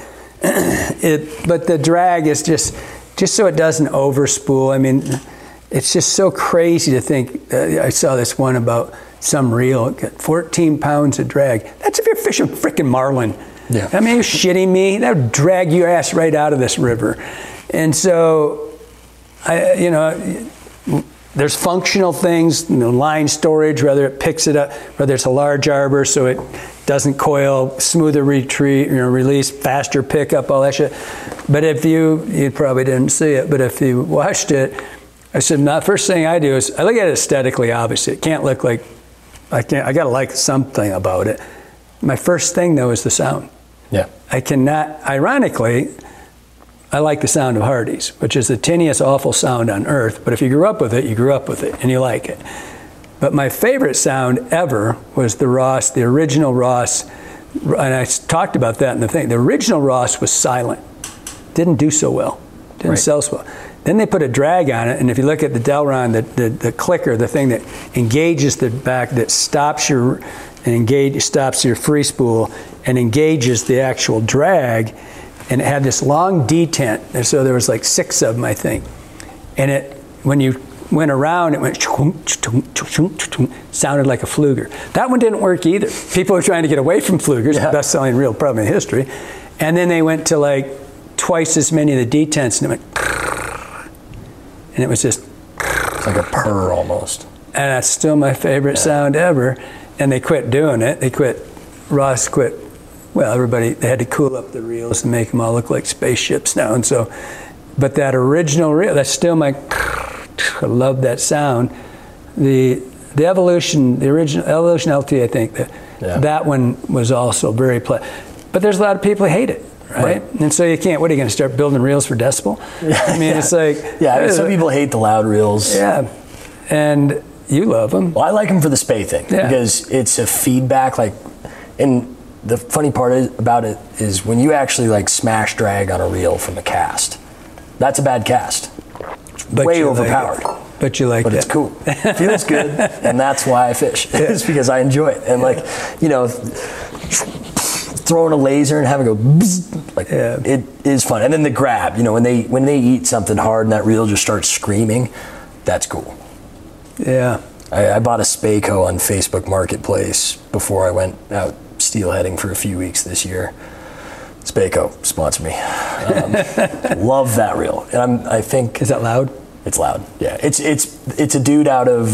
Speaker 2: it but the drag is just. Just so it doesn't overspool. I mean, it's just so crazy to think. Uh, I saw this one about some reel, got fourteen pounds of drag. That's if you're fishing freaking marlin.
Speaker 1: Yeah.
Speaker 2: I mean, you're shitting me. That would drag your ass right out of this river. And so, I, you know, there's functional things, you know, line storage, whether it picks it up, whether it's a large arbor so it doesn't coil, smoother retreat, you know, release, faster pickup, all that shit. But if you, you probably didn't see it, but if you watched it, I said, the first thing I do is, I look at it aesthetically, obviously. It can't look like, I can't, I gotta like something about it. My first thing though is the sound.
Speaker 1: Yeah.
Speaker 2: I cannot, ironically, I like the sound of Hardy's, which is the tiniest awful sound on earth, but if you grew up with it, you grew up with it, and you like it. But my favorite sound ever was the Ross, the original Ross, and I talked about that in the thing. The original Ross was silent. Didn't do so well. Didn't right. sell so well. Then they put a drag on it, and if you look at the Delron, the, the, the clicker, the thing that engages the back, that stops your, and engage, stops your free spool, and engages the actual drag, and it had this long detent, and so there was like six of them, I think. And it, when you went around, it went sounded like a fluger. That one didn't work either. People were trying to get away from flugers, yeah. the best-selling reel probably in history. And then they went to like twice as many of the detents, and it went, and it was just
Speaker 1: it's like a purr almost.
Speaker 2: And that's still my favorite yeah. sound ever. And they quit doing it. They quit. Ross quit. Well, everybody, they had to cool up the reels and make them all look like spaceships now. And so, but that original reel, that's still my. I love that sound. The the Evolution, the original Evolution L T, I think that yeah. that one was also very play. But there's a lot of people who hate it, right? right. And so you can't. What are you going to start building reels for decibel? Yeah, I mean,
Speaker 1: yeah.
Speaker 2: it's like
Speaker 1: yeah. I mean, some people hate the loud reels.
Speaker 2: Yeah, and you love them.
Speaker 1: Well, I like them for the spay thing yeah. because it's a feedback. Like, and the funny part is, about it is when you actually like smash drag on a reel from a cast, that's a bad cast.
Speaker 2: But
Speaker 1: way overpowered.
Speaker 2: Like but you like
Speaker 1: but
Speaker 2: that.
Speaker 1: It's cool. It feels good, and that's why I fish. Yeah. It's because I enjoy it. And like, you know, throwing a laser and having it go bzz, like yeah. it is fun. And then the grab, you know, when they when they eat something hard and that reel just starts screaming, that's cool.
Speaker 2: Yeah.
Speaker 1: I, I bought a Spaco on Facebook Marketplace before I went out steelheading for a few weeks this year. Spaco, sponsor me. Um, love that reel, and I'm, I think
Speaker 2: is that loud?
Speaker 1: It's loud. Yeah, it's it's it's a dude out of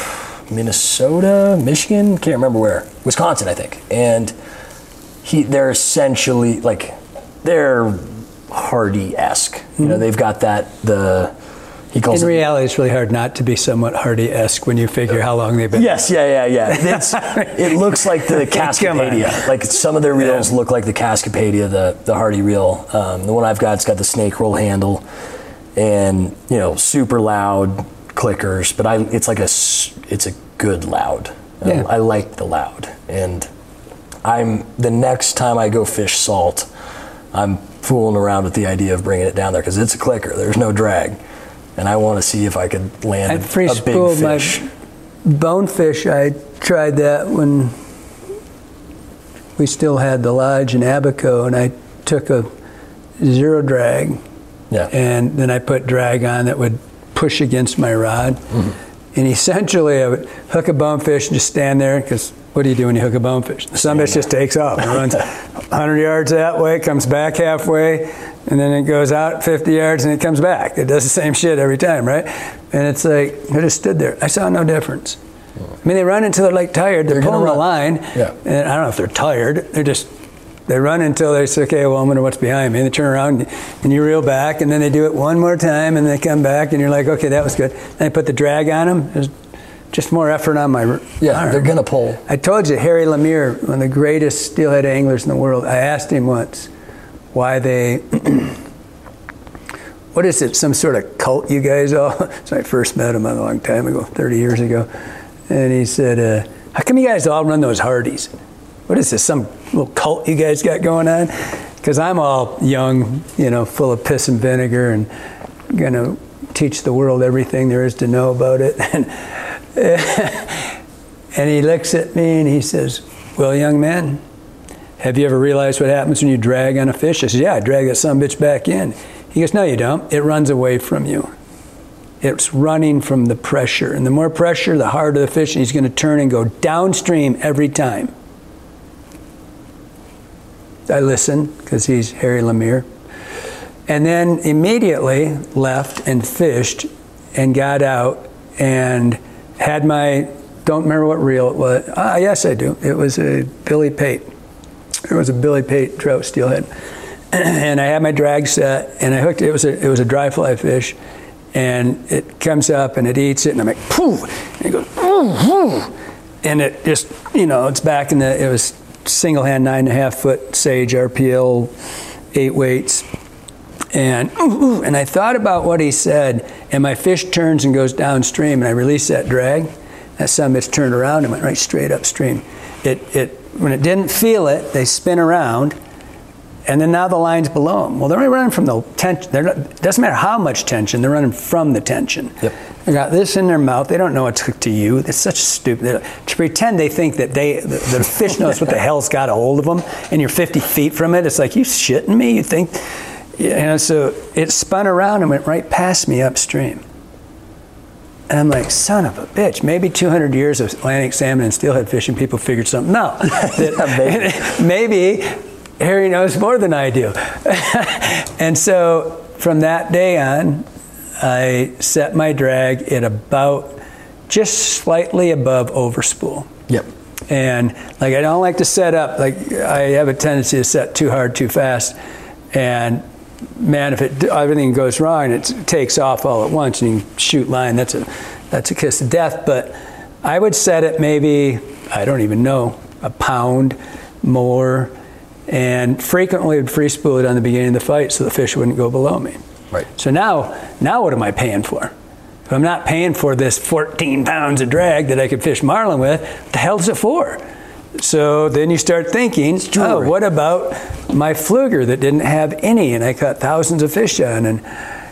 Speaker 1: Minnesota, Michigan, can't remember where, Wisconsin, I think, and he they're essentially like they're Hardy-esque. Mm-hmm. You know, they've got that the. He calls
Speaker 2: In
Speaker 1: it,
Speaker 2: reality, it's really hard not to be somewhat Hardy-esque when you figure how long they've been.
Speaker 1: Yes, yeah, yeah, yeah. It's, it looks like the Cascapedia. Like some of their reels yeah. look like the Cascapedia, the the Hardy reel. Um, the one I've got, it's got the snake roll handle, and you know, super loud clickers. But I, it's like a, it's a good loud. Um, yeah. I like the loud, and I'm the next time I go fish salt, I'm fooling around with the idea of bringing it down there because it's a clicker. There's no drag. And I want to see if I could land
Speaker 2: I
Speaker 1: a big fish.
Speaker 2: My bonefish, I tried that when we still had the lodge in Abaco, and I took a zero drag,
Speaker 1: yeah.
Speaker 2: and then I put drag on that would push against my rod. Mm-hmm. And essentially, I would hook a bonefish and just stand there, because what do you do when you hook a bonefish? The sunfish just takes off. It runs one hundred yards that way, comes back halfway, and then it goes out fifty yards and it comes back. It does the same shit every time, right? And it's like, I just stood there. I saw no difference. I mean, they run until they're like tired. They're, they're pulling the line.
Speaker 1: Yeah.
Speaker 2: And I don't know if they're tired. They're just, they run until they say, okay, well, I'm wondering what's behind me. And they turn around and you reel back, and then they do it one more time, and they come back, and you're like, okay, that was good. Then I put the drag on them. There's just more effort on my
Speaker 1: Yeah,
Speaker 2: arm.
Speaker 1: They're going to pull.
Speaker 2: I told you, Harry Lemire, one of the greatest steelhead anglers in the world, I asked him once why they what is it, some sort of cult you guys all? So I first met him a long time ago, thirty years ago. And he said, uh, how come you guys all run those Hardys? What is this, some little cult you guys got going on? Because I'm all young, you know, full of piss and vinegar and going to teach the world everything there is to know about it. And, and he looks at me and he says, well, young man, have you ever realized what happens when you drag on a fish? I said, yeah, I drag that son of a bitch back in. He goes, no, you don't. It runs away from you. It's running from the pressure. And the more pressure, the harder the fish, and he's going to turn and go downstream every time. I listened, because he's Harry Lemire. And then immediately left and fished and got out and had my, don't remember what reel it was. Ah, yes, I do. It was a Billy Pate. It was a Billy Pate trout steelhead. And I had my drag set, and I hooked it. It was a, it was a dry fly fish. And it comes up, and it eats it, and I'm like, poof! And it goes, ooh, and it just, you know, it's back in the, it was single hand nine and a half foot Sage R P L, eight weights. And ooh, ooh, and I thought about what he said, and my fish turns and goes downstream, and I release that drag. That son bitch turned around and went right straight upstream. It, it, when it didn't feel it, they spin around, and then now the line's below them. Well, they're only running from the tension. They're not, it doesn't matter how much tension, they're running from the tension.
Speaker 1: Yep.
Speaker 2: They got this in their mouth. They don't know it's hooked to you. It's such stupid. To pretend they think that they, the, the fish knows what the hell's got a hold of them, and you're fifty feet from it. It's like, you shitting me? You think? You know, so it spun around and went right past me upstream. And I'm like, son of a bitch. Maybe two hundred years of Atlantic salmon and steelhead fishing, people figured something out. That maybe Harry knows more than I do. And so from that day on, I set my drag at about just slightly above overspool.
Speaker 1: Yep.
Speaker 2: And like, I don't like to set up, like I have a tendency to set too hard, too fast. And man, if it, everything goes wrong, it takes off all at once and you shoot line, that's a, that's a kiss of death. But I would set it maybe, I don't even know, a pound more, and frequently would free spool it on the beginning of the fight so the fish wouldn't go below me.
Speaker 1: Right.
Speaker 2: So now, now what am I paying for? If I'm not paying for this fourteen pounds of drag that I could fish marlin with, what the hell is it for? So then you start thinking, oh, what about my fluger that didn't have any, and I caught thousands of fish on, and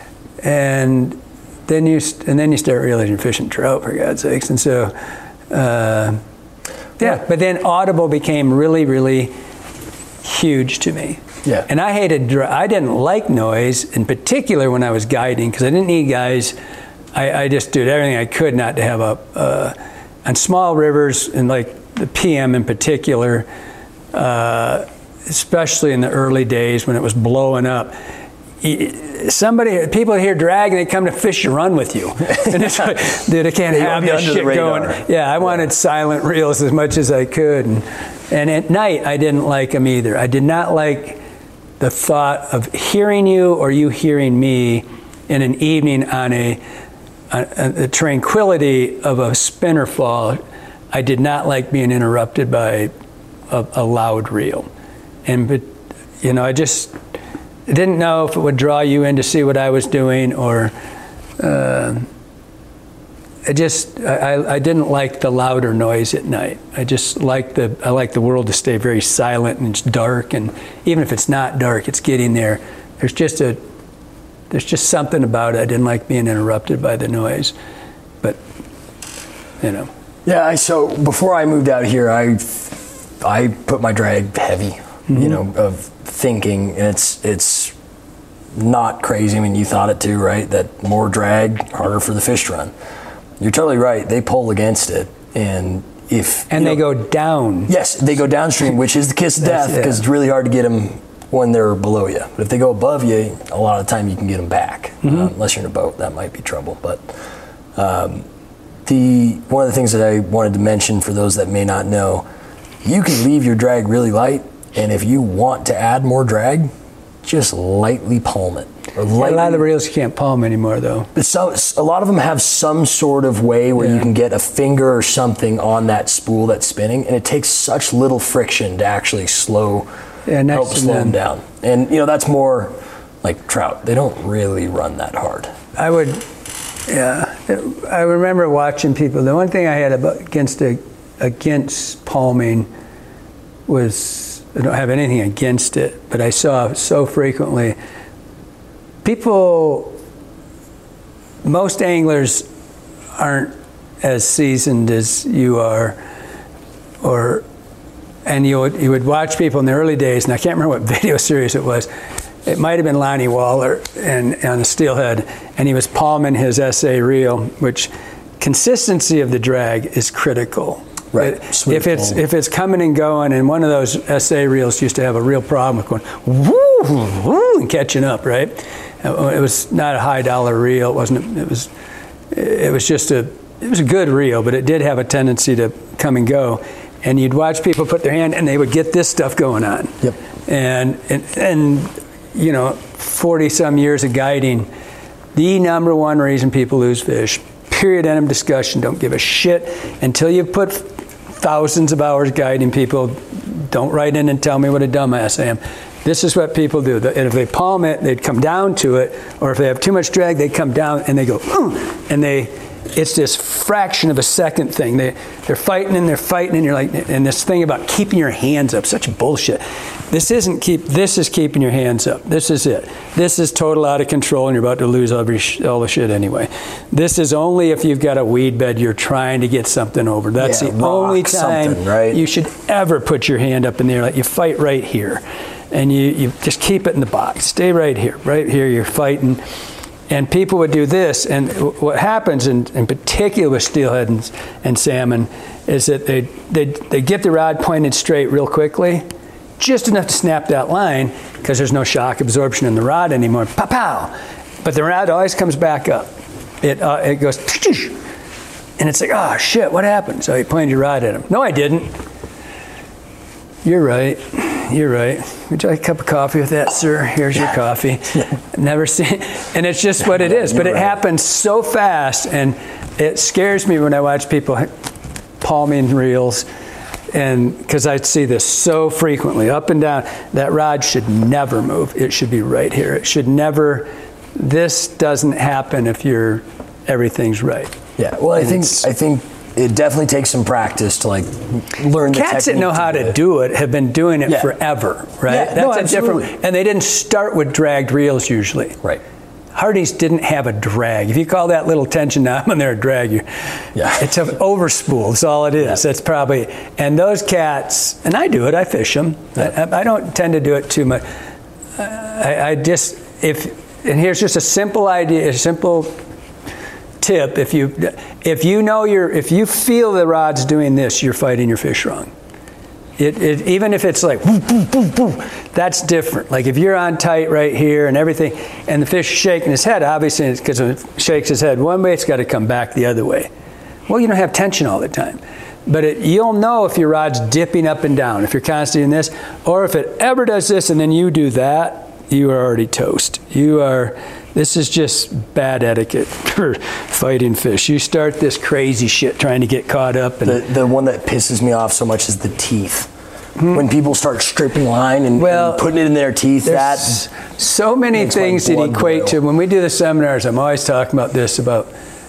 Speaker 2: and then you and then you start realizing you're fishing trout, for God's sakes. And so, uh, yeah. But then Audible became really, really huge to me.
Speaker 1: Yeah.
Speaker 2: And I hated, I didn't like noise, in particular when I was guiding, because I didn't need guys. I, I just did everything I could not to have a, uh, on small rivers, and like the P M in particular, uh, especially in the early days when it was blowing up. Somebody, people hear drag and they come to fish and run with you. And it's like, dude, I can't have this shit going. Yeah, I wanted silent reels as much as I could. And, and at night, I didn't like them either. I did not like the thought of hearing you or you hearing me in an evening on a, a, a tranquility of a spinner fall. I did not like being interrupted by a, a loud reel. And, but, you know, I just didn't know if it would draw you in to see what I was doing, or uh, I just, I, I didn't like the louder noise at night. I just like the, I like the world to stay very silent, and it's dark, and even if it's not dark, it's getting there. There's just a, there's just something about it. I didn't like being interrupted by the noise, but, you know.
Speaker 1: Yeah, I, so before I moved out here, I, I put my drag heavy, mm-hmm. you know, of thinking, and it's it's not crazy. I mean, you thought it too, right? That more drag, harder for the fish to run. You're totally right. They pull against it, and if
Speaker 2: and they
Speaker 1: know,
Speaker 2: go down.
Speaker 1: Yes, they go downstream, which is the kiss of death, because yeah. it's really hard to get them when they're below you. But if they go above you, a lot of the time you can get them back. Mm-hmm. Uh, unless you're in a boat, that might be trouble. But um, the one of the things that I wanted to mention for those that may not know, you can leave your drag really light, and if you want to add more drag, just lightly palm it. Or lightly,
Speaker 2: yeah, a lot of the reels you can't palm anymore, though.
Speaker 1: But so, a lot of them have some sort of way where yeah. you can get a finger or something on that spool that's spinning, and it takes such little friction to actually slow,
Speaker 2: yeah,
Speaker 1: help slow them down. And you know that's more like trout. They don't really run that hard.
Speaker 2: I would, yeah. I remember watching people. The one thing I had about, against a, against palming was, I don't have anything against it, but I saw so frequently, people, most anglers aren't as seasoned as you are, or, and you would, you would watch people in the early days, and I can't remember what video series it was. It might have been Lonnie Waller and on the steelhead, and he was palming his S A reel, which consistency of the drag is critical.
Speaker 1: Right.
Speaker 2: It, if it's if it's coming and going, and one of those S A reels used to have a real problem with going woo, woo, and catching up, right? It was not a high dollar reel. It wasn't. It was. It was just a. It was a good reel, but it did have a tendency to come and go. And you'd watch people put their hand, and they would get this stuff going on.
Speaker 1: Yep.
Speaker 2: And and and you know, forty some years of guiding, the number one reason people lose fish. Period. End of discussion. Don't give a shit until you've put thousands of hours guiding people. Don't write in and tell me what a dumbass I am. This is what people do. And if they palm it, they'd come down to it, or if they have too much drag, they come down and they go, mm, and they, it's this fraction of a second thing. They, they're fighting and they're fighting, and you're like, and this thing about keeping your hands up, such bullshit. This isn't keep, this is keeping your hands up. This is it. This is total out of control, and you're about to lose all, sh- all the shit anyway. This is only if you've got a weed bed you're trying to get something over. That's yeah, the only time right? you should ever put your hand up in the air. Like, you fight right here. And you, you just keep it in the box. Stay right here. Right here, you're fighting. And people would do this. And what happens, in, in particular with steelhead and, and salmon, is that they, they, they get the rod pointed straight real quickly, just enough to snap that line, because there's no shock absorption in the rod anymore. Pow, pow. But the rod always comes back up. It, uh, it goes, and it's like, oh, shit, what happened? So you pointed your rod at him. No, I didn't. You're right. You're right. Would you like a cup of coffee with that, sir? Here's your coffee. Never seen, and it's just what it is. But it happens so fast, and it scares me when I watch people palming reels, and because I see this so frequently, up and down. That rod should never move. It should be right here. It should never. This doesn't happen if you're everything's right.
Speaker 1: Yeah. Well, I and think I think. It definitely takes some practice to like learn the technique.
Speaker 2: Cats that know how to do it have been doing it yeah. forever, right?
Speaker 1: Yeah,
Speaker 2: That's
Speaker 1: no,
Speaker 2: a
Speaker 1: absolutely.
Speaker 2: different, and they didn't start with dragged reels usually.
Speaker 1: Right.
Speaker 2: Hardy's didn't have a drag. If you call that little tension knob on there a drag, you, yeah. it's an overspool. That's all it is. Yeah. That's probably, and those cats, and I do it. I fish them. Yeah. I, I don't tend to do it too much. I, I just if, and here's just a simple idea, a simple tip. If you if you know you're if you feel the rod's doing this, you're fighting your fish wrong. It, it even if it's like woo, woo, woo, woo, that's different. Like if you're on tight right here and everything, and the fish is shaking his head, obviously it's because it shakes his head one way, it's got to come back the other way. Well, you don't have tension all the time, but it, you'll know if your rod's dipping up and down, if you're constantly in this, or if it ever does this and then you do that, you are already toast. You are. This is just bad etiquette for fighting fish. You start this crazy shit trying to get caught up. And
Speaker 1: the, the one that pisses me off so much is the teeth. Hmm. When people start stripping line and, well, and putting it in their teeth, that's
Speaker 2: so many things that equate boil. to. When we do the seminars, I'm always talking about this. About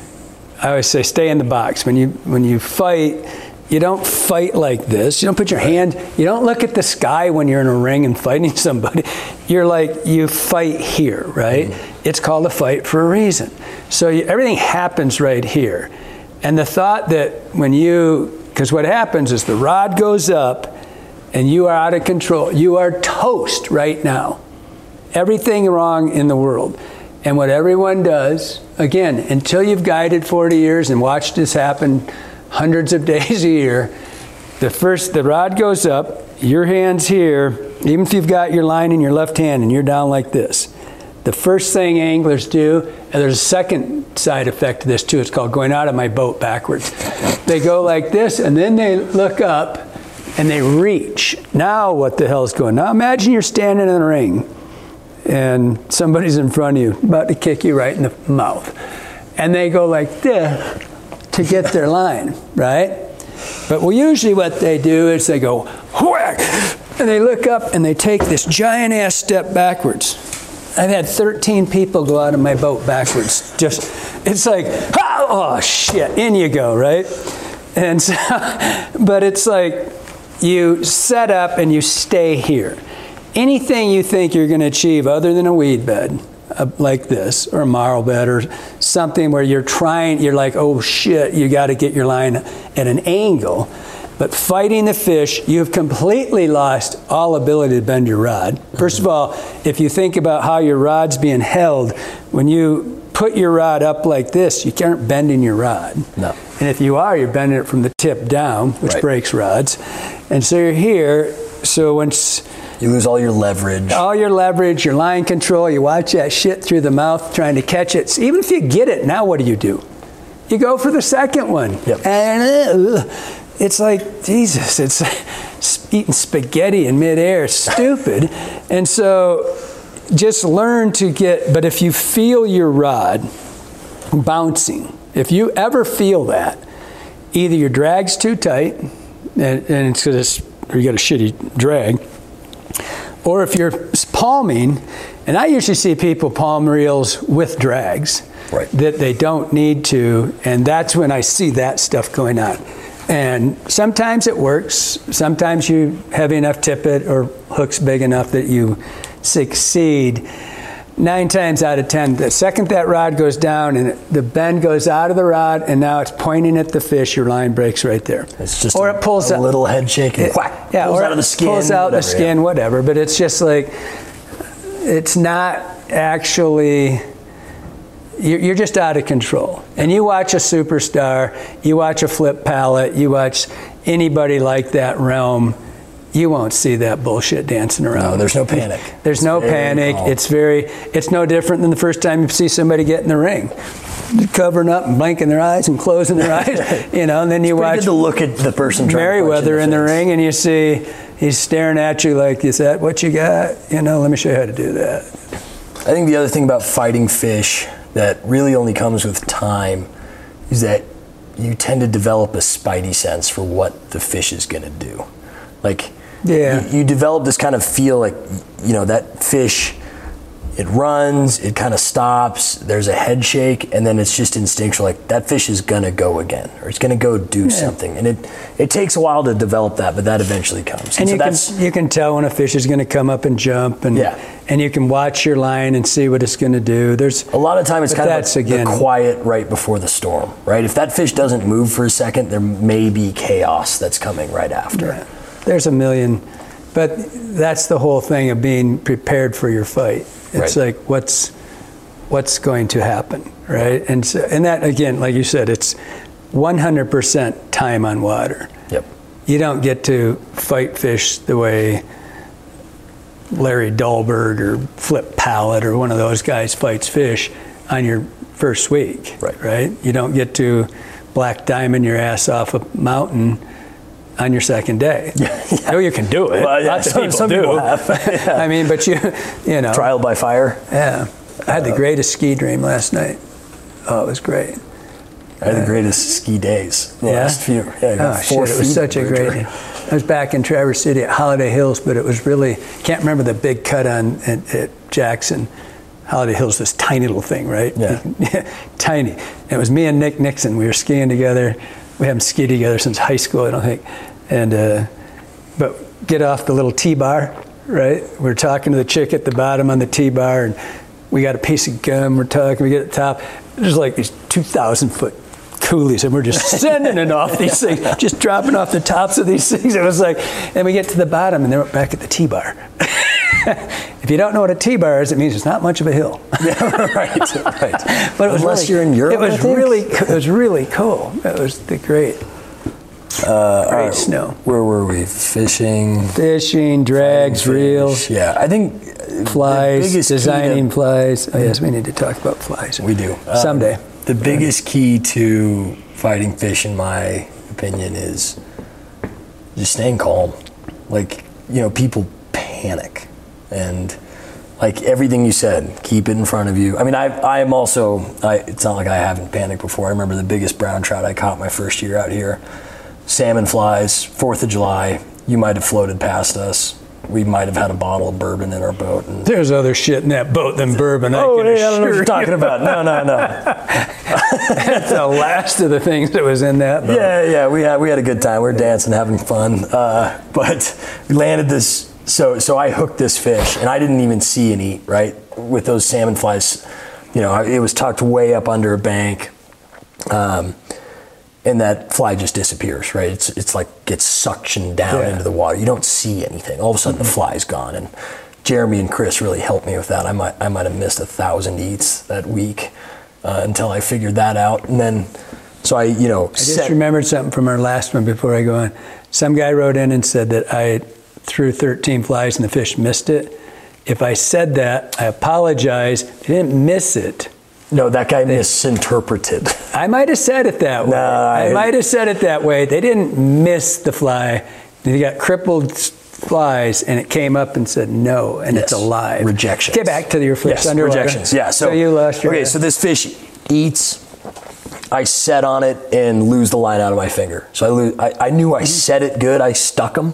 Speaker 2: I always say, stay in the box. When you when you fight, you don't fight like this. You don't put your hand, you don't look at the sky when you're in a ring and fighting somebody. You're like, you fight here, right? Mm-hmm. It's called a fight for a reason. So you, everything happens right here. And the thought that when you, because what happens is the rod goes up and you are out of control. You are toast right now. Everything wrong in the world. And what everyone does, again, until you've guided forty years and watched this happen hundreds of days a year, the first, the rod goes up, your hand's here, even if you've got your line in your left hand and you're down like this. The first thing anglers do, and there's a second side effect to this too, it's called going out of my boat backwards. They go like this and then they look up and they reach. Now what the hell's going on? Now imagine you're standing in the ring and somebody's in front of you, about to kick you right in the mouth. And they go like this to get their line, right? But well, usually what they do is they go whack, and they look up and they take this giant ass step backwards. I've had thirteen people go out of my boat backwards. Just, it's like, ah, oh shit, in you go, right? And so, but it's like you set up and you stay here. Anything you think you're going to achieve other than a weed bed, uh, like this, or a marl bed, or something where you're trying, you're like, oh shit, you got to get your line at an angle. But fighting the fish, you've completely lost all ability to bend your rod. First of all, if you think about how your rod's being held, when you put your rod up like this, you aren't bending your rod.
Speaker 1: No.
Speaker 2: And if you are, you're bending it from the tip down, which
Speaker 1: right.
Speaker 2: breaks rods. And so you're here, so once...
Speaker 1: You lose all your leverage.
Speaker 2: All your leverage, your line control, you watch that shit through the mouth trying to catch it. So even if you get it, now what do you do? You go for the second one.
Speaker 1: Yep.
Speaker 2: And uh, it's like, Jesus, it's like eating spaghetti in midair. It's stupid. And so just learn to get, but if you feel your rod bouncing, if you ever feel that, either your drag's too tight, and, and it's because you got a shitty drag, or if you're palming, and I usually see people palm reels with drags
Speaker 1: right.
Speaker 2: that they don't need to, and that's when I see that stuff going on. And sometimes it works. Sometimes you have enough tippet or hooks big enough that you succeed. Nine times out of ten, the second that rod goes down and the bend goes out of the rod and now it's pointing at the fish, your line breaks right there.
Speaker 1: It's just
Speaker 2: or
Speaker 1: a,
Speaker 2: it pulls
Speaker 1: a
Speaker 2: out,
Speaker 1: little head shake and
Speaker 2: it,
Speaker 1: whack.
Speaker 2: Yeah,
Speaker 1: pulls
Speaker 2: or
Speaker 1: out of the skin.
Speaker 2: Pulls out
Speaker 1: whatever,
Speaker 2: the skin,
Speaker 1: yeah.
Speaker 2: whatever. But it's just like, it's not actually, you're just out of control. And you watch a superstar, you watch a flip pallet, you watch anybody like that realm, you won't see that bullshit dancing around.
Speaker 1: No, there's no panic.
Speaker 2: There's
Speaker 1: it's
Speaker 2: no panic.
Speaker 1: Calm.
Speaker 2: It's very, it's no different than the first time you see somebody get in the ring. They're covering up and blinking their eyes and closing their eyes, you know, and then you
Speaker 1: it's
Speaker 2: watch
Speaker 1: good to look at the person trying
Speaker 2: Merriweather
Speaker 1: to
Speaker 2: in the,
Speaker 1: in the
Speaker 2: ring and you see he's staring at you like, is that what you got? You know, let me show you how to do that.
Speaker 1: I think the other thing about fighting fish that really only comes with time is that you tend to develop a spidey sense for what the fish is going to do. Like,
Speaker 2: yeah.
Speaker 1: you, you develop this kind of feel like, you know, that fish, it runs, it kind of stops, there's a head shake, and then it's just instinctual, like that fish is going to go again, or it's going to go do yeah. something. And it, it takes a while to develop that, but that eventually comes.
Speaker 2: And, and
Speaker 1: so
Speaker 2: you,
Speaker 1: that's,
Speaker 2: can, you can tell when a fish is going to come up and jump, and
Speaker 1: yeah.
Speaker 2: and you can watch your line and see what it's going to do. There's
Speaker 1: a lot of time it's kind of like
Speaker 2: again,
Speaker 1: the quiet right before the storm, right? If that fish doesn't move for a second, there may be chaos that's coming right after.
Speaker 2: Yeah. There's a million, but that's the whole thing of being prepared for your fight. It's
Speaker 1: right.
Speaker 2: like what's what's going to happen, right? And so, and that again, like you said, it's one hundred percent time on water.
Speaker 1: Yep.
Speaker 2: You don't get to fight fish the way Larry Dahlberg or Flip Pallet or one of those guys fights fish on your first week,
Speaker 1: right?
Speaker 2: Right? You don't get to black diamond your ass off a mountain on your second day.
Speaker 1: Yeah, yeah.
Speaker 2: I know you can do it.
Speaker 1: Well, yeah,
Speaker 2: Lots of
Speaker 1: some,
Speaker 2: people
Speaker 1: some
Speaker 2: do.
Speaker 1: People have. Yeah.
Speaker 2: I mean, but you, you know.
Speaker 1: Trial by fire.
Speaker 2: Yeah. I had the greatest ski dream last night. Oh, it was great.
Speaker 1: I had the greatest ski days. The
Speaker 2: yeah?
Speaker 1: last few. Yeah,
Speaker 2: oh, shit, it was such a great, I was back in Traverse City at Holiday Hills, but it was really, can't remember the big cut on at, at Jackson. Holiday Hills, this tiny little thing, right?
Speaker 1: Yeah.
Speaker 2: Tiny. And it was me and Nick Nixon. We were skiing together. We haven't skied together since high school, I don't think. And, uh, but get off the little T-bar, right? We're talking to the chick at the bottom on the T-bar, and we got a piece of gum. We're talking, we get at the top. There's like these two thousand foot coolies, and we're just sending it off these things, just dropping off the tops of these things. It was like, and we get to the bottom, and they're back at the T-bar. If you don't know what a T-bar is, it means it's not much of a hill.
Speaker 1: Yeah, right, right.
Speaker 2: But it was
Speaker 1: Unless
Speaker 2: really,
Speaker 1: you're in Europe,
Speaker 2: it was
Speaker 1: I think.
Speaker 2: really, it was really cool. It was the great,
Speaker 1: uh,
Speaker 2: great
Speaker 1: right,
Speaker 2: snow.
Speaker 1: Where were we? Fishing,
Speaker 2: fishing, drags,
Speaker 1: fish.
Speaker 2: reels.
Speaker 1: Yeah, I think
Speaker 2: flies, designing
Speaker 1: to,
Speaker 2: flies. Oh yes, we need to talk about flies.
Speaker 1: We do um,
Speaker 2: someday.
Speaker 1: The biggest key to fighting fish, in my opinion, is just staying calm. Like, you know, people panic, and like everything you said, keep it in front of you. I mean, I I am also. I, it's not like I haven't panicked before. I remember the biggest brown trout I caught my first year out here. Salmon flies, Fourth of July. You might have floated past us. we might have had a bottle of bourbon in our boat. And
Speaker 2: there's other shit in that boat than bourbon.
Speaker 1: oh,
Speaker 2: I can
Speaker 1: hey,
Speaker 2: assure
Speaker 1: I don't know what you're
Speaker 2: you.
Speaker 1: talking about. No, no, no.
Speaker 2: That's the last of the things that was in that boat.
Speaker 1: Yeah, yeah, we had we had a good time. We were dancing, having fun. Uh, but we landed this. So so I hooked this fish, and I didn't even see and eat. Right, with those salmon flies, you know, it was tucked way up under a bank. Um, and that fly just disappears, right? It's it's like gets suctioned down
Speaker 2: Yeah.
Speaker 1: into the water. You don't see anything. All of a sudden, mm-hmm. the fly's gone. And Jeremy and Chris really helped me with that. I might I might have missed a thousand eats that week uh, until I figured that out. And then, so I, you know,
Speaker 2: I just remembered something from our last one before I go on. Some guy wrote in and said that I threw thirteen flies and the fish missed it. If I said that, I apologize. They didn't miss it.
Speaker 1: No, that guy misinterpreted.
Speaker 2: I might have said it that way.
Speaker 1: No, I,
Speaker 2: I might have said it that way. They didn't miss the fly. They got crippled flies, and it came up and said no, and
Speaker 1: yes,
Speaker 2: it's alive.
Speaker 1: Rejections.
Speaker 2: Get back to your fish.
Speaker 1: Yes,
Speaker 2: underwater.
Speaker 1: rejections. Yeah. So,
Speaker 2: so you lost your.
Speaker 1: Okay, so this fish eats. I set on it and lose the line out of my finger. So I lose, I, I knew I set it good. I stuck him.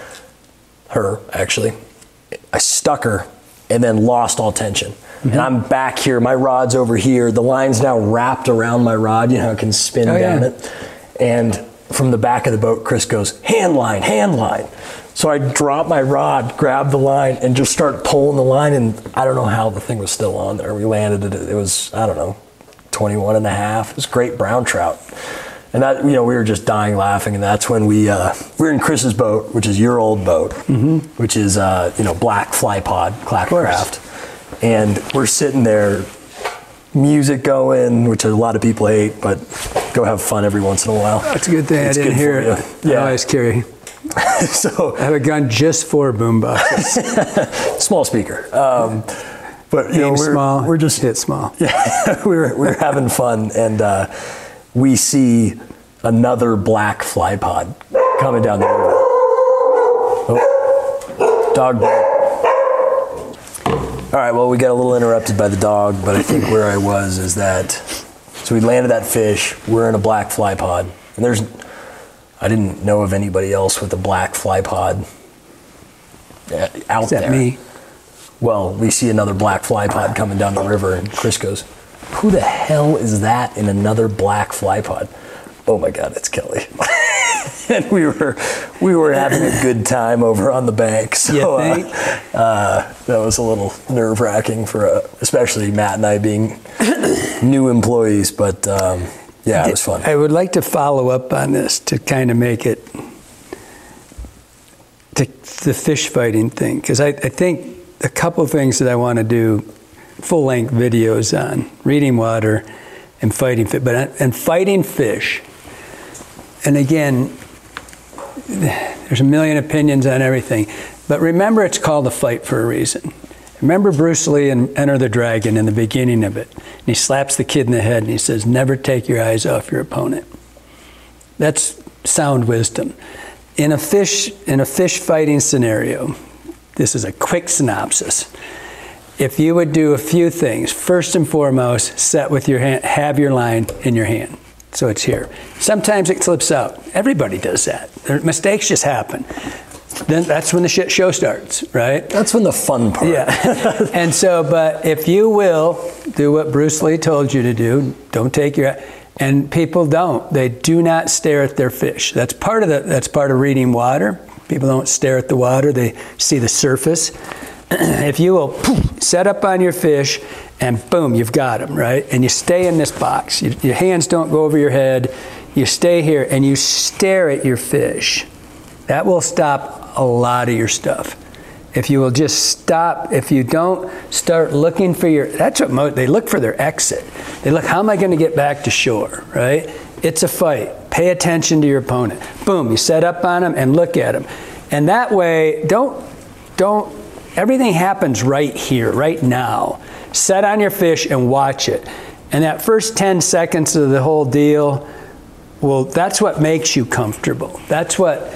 Speaker 1: Her actually. I stuck her, and then lost all tension. And I'm back here, my rod's over here, the line's now wrapped around my rod, you know, it can spin
Speaker 2: oh,
Speaker 1: down
Speaker 2: yeah.
Speaker 1: it. And from the back of the boat, Chris goes, hand line, hand line. So I drop my rod, grab the line, and just start pulling the line, and I don't know how the thing was still on there. We landed it, it was, I don't know, twenty-one and a half. It was great brown trout. And that, you know, we were just dying laughing, and that's when we, uh, we were in Chris's boat, which is your old boat, mm-hmm. which is, uh, you know, black fly pod, Clackcraft. And we're sitting there, music going, which a lot of people hate, but go have fun every once in a while.
Speaker 2: That's a good thing. It's I didn't hear it.
Speaker 1: Yeah.
Speaker 2: I always carry.
Speaker 1: So
Speaker 2: I have a gun just for boomboxes.
Speaker 1: Small speaker. Um, but you know, we're,
Speaker 2: small,
Speaker 1: we're just
Speaker 2: hit small.
Speaker 1: Yeah, we're we're having fun, and uh, we see another black fly pod coming down the river. Oh, dog bark. All right, well, we got a little interrupted by the dog, but I think where I was is that, so we landed that fish, we're in a black fly pod, and there's, I didn't know of anybody else with a black fly pod out
Speaker 2: is that
Speaker 1: there.
Speaker 2: Me?
Speaker 1: Well, we see another black fly pod coming down the river, and Chris goes, who the hell is that in another black fly pod? Oh my God, it's Kelly. And we were we were having a good time over on the bank. So
Speaker 2: you think?
Speaker 1: Uh, uh, that was a little nerve wracking for uh, especially Matt and I being new employees. But um, yeah, it was fun.
Speaker 2: I would like to follow up on this to kind of make it to the fish fighting thing, because I, I think a couple things that I want to do full length videos on: reading water and fighting fish. But and fighting fish. And again, there's a million opinions on everything. But remember, it's called a fight for a reason. Remember Bruce Lee in Enter the Dragon in the beginning of it. And he slaps the kid in the head and he says, never take your eyes off your opponent. That's sound wisdom. In a fish, in a fish fighting scenario, this is a quick synopsis. If you would do a few things, first and foremost, set with your hand, have your line in your hand. So it's here. Sometimes it slips out. Everybody does that. Mistakes just happen. Then that's when the shit show starts, right?
Speaker 1: That's when the fun part.
Speaker 2: Yeah. And so, but if you will do what Bruce Lee told you to do, don't take your, and people don't. They do not stare at their fish. That's part of the. That's part of reading water. People don't stare at the water. They see the surface. If you will poof, set up on your fish, and boom, you've got them, right? And you stay in this box. You, your hands don't go over your head. You stay here, and you stare at your fish. That will stop a lot of your stuff. If you will just stop, if you don't start looking for your, that's what most, they look for their exit. They look, how am I going to get back to shore, right? It's a fight. Pay attention to your opponent. Boom, you set up on them and look at them. And that way, don't, don't, everything happens right here, right now. Set on your fish and watch it. And that first ten seconds of the whole deal, well, that's what makes you comfortable. That's what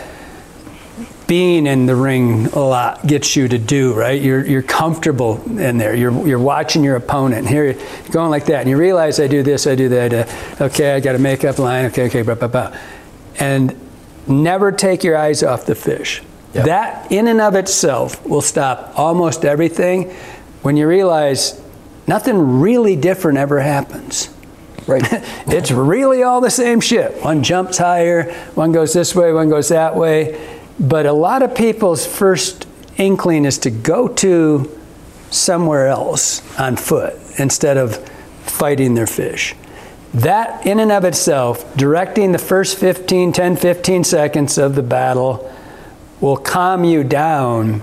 Speaker 2: being in the ring a lot gets you to do, right? You're you're comfortable in there. You're you're watching your opponent. And here you're going like that, and you realize I do this, I do that. Uh, okay, I got a makeup line. Okay, okay, blah, blah, blah. And never take your eyes off the fish.
Speaker 1: Yep. Yep.
Speaker 2: That in and of itself will stop almost everything when you realize nothing really different ever happens.
Speaker 1: Right.
Speaker 2: It's really all the same shit. One jumps higher, one goes this way, one goes that way. But a lot of people's first inkling is to go to somewhere else on foot instead of fighting their fish. That in and of itself, directing the first fifteen, ten, fifteen seconds of the battle will calm you down.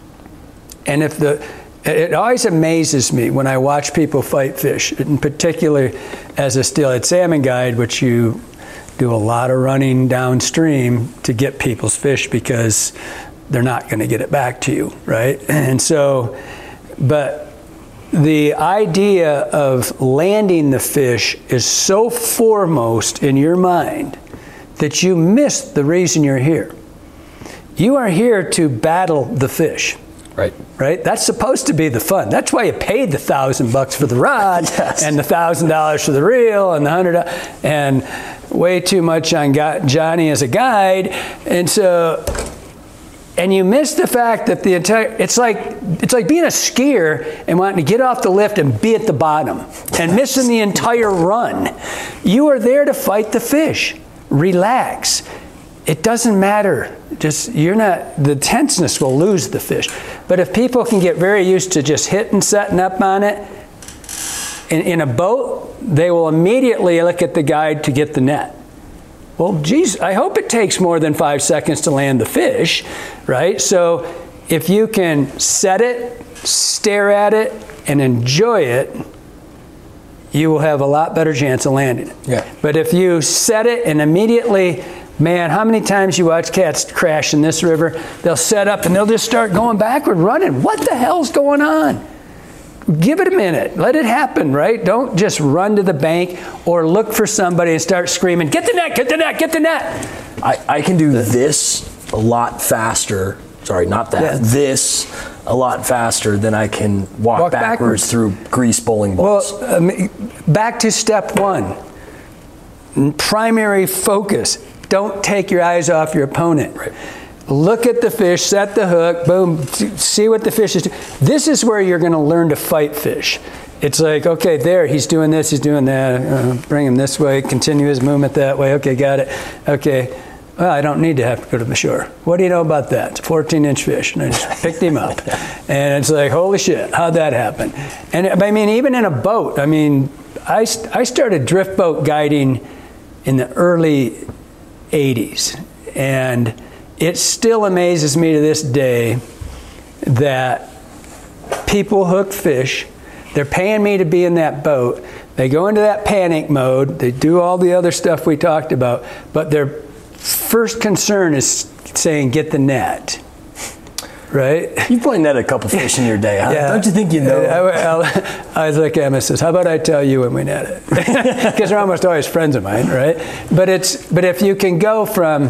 Speaker 2: And if the, it always amazes me when I watch people fight fish, in particular as a steelhead salmon guide, which you do a lot of running downstream to get people's fish because they're not going to get it back to you, right? And so, but the idea of landing the fish is so foremost in your mind that you miss the reason you're here. You are here to battle the fish.
Speaker 1: Right.
Speaker 2: Right? That's supposed to be the fun. That's why you paid the thousand bucks for the rod
Speaker 1: Yes.
Speaker 2: and the thousand dollars for the reel and the hundred and way too much on Johnny as a guide. And so, and you miss the fact that the entire, it's like, it's like being a skier and wanting to get off the lift and be at the bottom and missing the entire run. You are there to fight the fish. Relax. It doesn't matter. Just, you're not, the tenseness will lose the fish. But if people can get very used to just hitting, setting up on it, in, in a boat, they will immediately look at the guide to get the net. Well, geez, I hope it takes more than five seconds to land the fish, right? So if you can set it, stare at it, and enjoy it, you will have a lot better chance of landing it.
Speaker 1: Yeah.
Speaker 2: But if you set it and immediately, man, how many times you watch cats crash in this river? They'll set up and they'll just start going backward, running. What the hell's going on? Give it a minute. Let it happen, right? Don't just run to the bank or look for somebody and start screaming, get the net, get the net, get the net.
Speaker 1: I, I can do this a lot faster. Sorry, not that.
Speaker 2: Yeah.
Speaker 1: This a lot faster than I can walk,
Speaker 2: Walk
Speaker 1: backwards,
Speaker 2: backwards.
Speaker 1: through grease bowling balls.
Speaker 2: Well, um, back to step one. Primary focus. Don't take your eyes off your opponent.
Speaker 1: Right.
Speaker 2: Look at the fish, set the hook, boom, see what the fish is doing. This is where you're going to learn to fight fish. It's like, okay, there, he's doing this, he's doing that. Uh, bring him this way, continue his movement that way. Okay, got it. Okay, well, I don't need to have to go to the shore. What do you know about that? It's a fourteen inch fish. And I just picked him up. And it's like, holy shit, how'd that happen? And I mean, even in a boat, I mean, I, I started drift boat guiding in the early eighties. And it still amazes me to this day that people hook fish. They're paying me to be in that boat. They go into that panic mode. They do all the other stuff we talked about. But their first concern is saying, get the net. Right?
Speaker 1: You've probably netted a couple fish in your day, huh?
Speaker 2: Yeah.
Speaker 1: Don't you think you know?
Speaker 2: I, I, I was like Emma says, how about I tell you when we net it? Because they're almost always friends of mine, right? But it's but if you can go from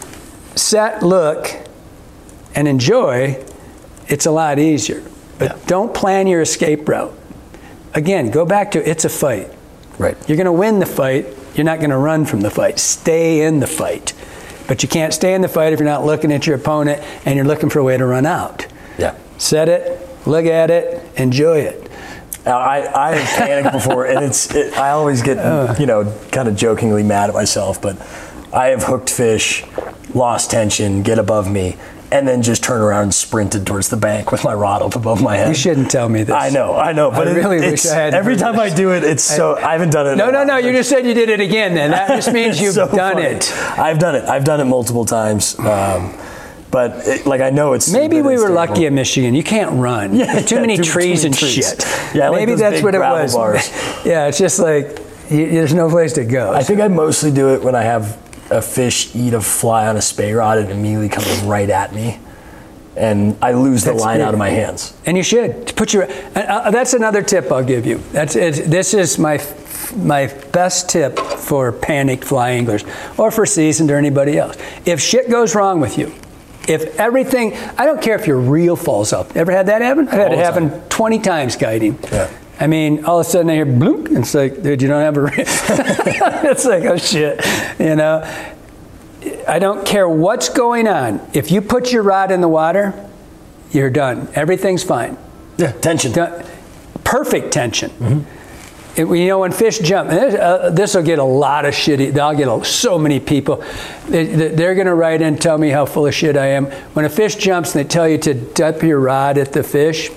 Speaker 2: set, look, and enjoy, it's a lot easier. But
Speaker 1: Yeah.
Speaker 2: don't plan your escape route. Again, go back to it's a fight.
Speaker 1: Right.
Speaker 2: You're going to win the fight. You're not going to run from the fight. Stay in the fight. But you can't stay in the fight if you're not looking at your opponent and you're looking for a way to run out.
Speaker 1: Yeah.
Speaker 2: Set it, look at it, enjoy it.
Speaker 1: Now, I, I have panicked before, and it's it, I always get,
Speaker 2: Uh.
Speaker 1: you know, kind of jokingly mad at myself, but I have hooked fish, lost tension, get above me, and then just turn around and sprinted towards the bank with my rod up above my head.
Speaker 2: You shouldn't tell me this.
Speaker 1: I know, I know, but
Speaker 2: I
Speaker 1: it,
Speaker 2: really
Speaker 1: it's,
Speaker 2: wish I had
Speaker 1: every
Speaker 2: heard
Speaker 1: time
Speaker 2: this.
Speaker 1: I do it, it's so, I haven't done it. in
Speaker 2: No,
Speaker 1: a
Speaker 2: no,
Speaker 1: while.
Speaker 2: no, you just said you did it again then. That just means
Speaker 1: It's
Speaker 2: you've
Speaker 1: so
Speaker 2: done
Speaker 1: funny.
Speaker 2: it.
Speaker 1: I've done it. I've done it multiple times. Um, but it, like I know it's
Speaker 2: Maybe we were
Speaker 1: stable.
Speaker 2: lucky in Michigan. You can't run.
Speaker 1: Yeah,
Speaker 2: There's too
Speaker 1: yeah,
Speaker 2: many
Speaker 1: too-
Speaker 2: trees
Speaker 1: too
Speaker 2: and
Speaker 1: many trees.
Speaker 2: shit.
Speaker 1: Yeah, like
Speaker 2: Maybe
Speaker 1: those
Speaker 2: that's
Speaker 1: big
Speaker 2: what it
Speaker 1: gravel
Speaker 2: was.
Speaker 1: bars.
Speaker 2: Yeah, it's just like you, there's no place to go.
Speaker 1: I think I mostly do it when I have a fish eat a fly on a spay rod and immediately comes right at me, and I lose the
Speaker 2: That's
Speaker 1: line
Speaker 2: big.
Speaker 1: out of my hands.
Speaker 2: And you should put your. Uh, that's another tip I'll give you. That's it's, this is my my best tip for panicked fly anglers or for seasoned or anybody else. If shit goes wrong with you, if everything, I don't care if your reel falls up. Ever had that happen? I've had
Speaker 1: All
Speaker 2: it
Speaker 1: the
Speaker 2: happen
Speaker 1: time.
Speaker 2: twenty times guiding.
Speaker 1: Yeah.
Speaker 2: I mean, all of a sudden I hear bloop, and it's like, dude, you don't have a reel. It's like, oh shit, you know. I don't care what's going on. If you put your rod in the water, you're done. Everything's fine.
Speaker 1: Yeah, tension.
Speaker 2: Done. Perfect tension. Mm-hmm. It, you know, when fish jump, this will uh, get a lot of shit. They'll get a, so many people. They, they're going to write in and tell me how full of shit I am. When a fish jumps and they tell you to dip your rod at the fish,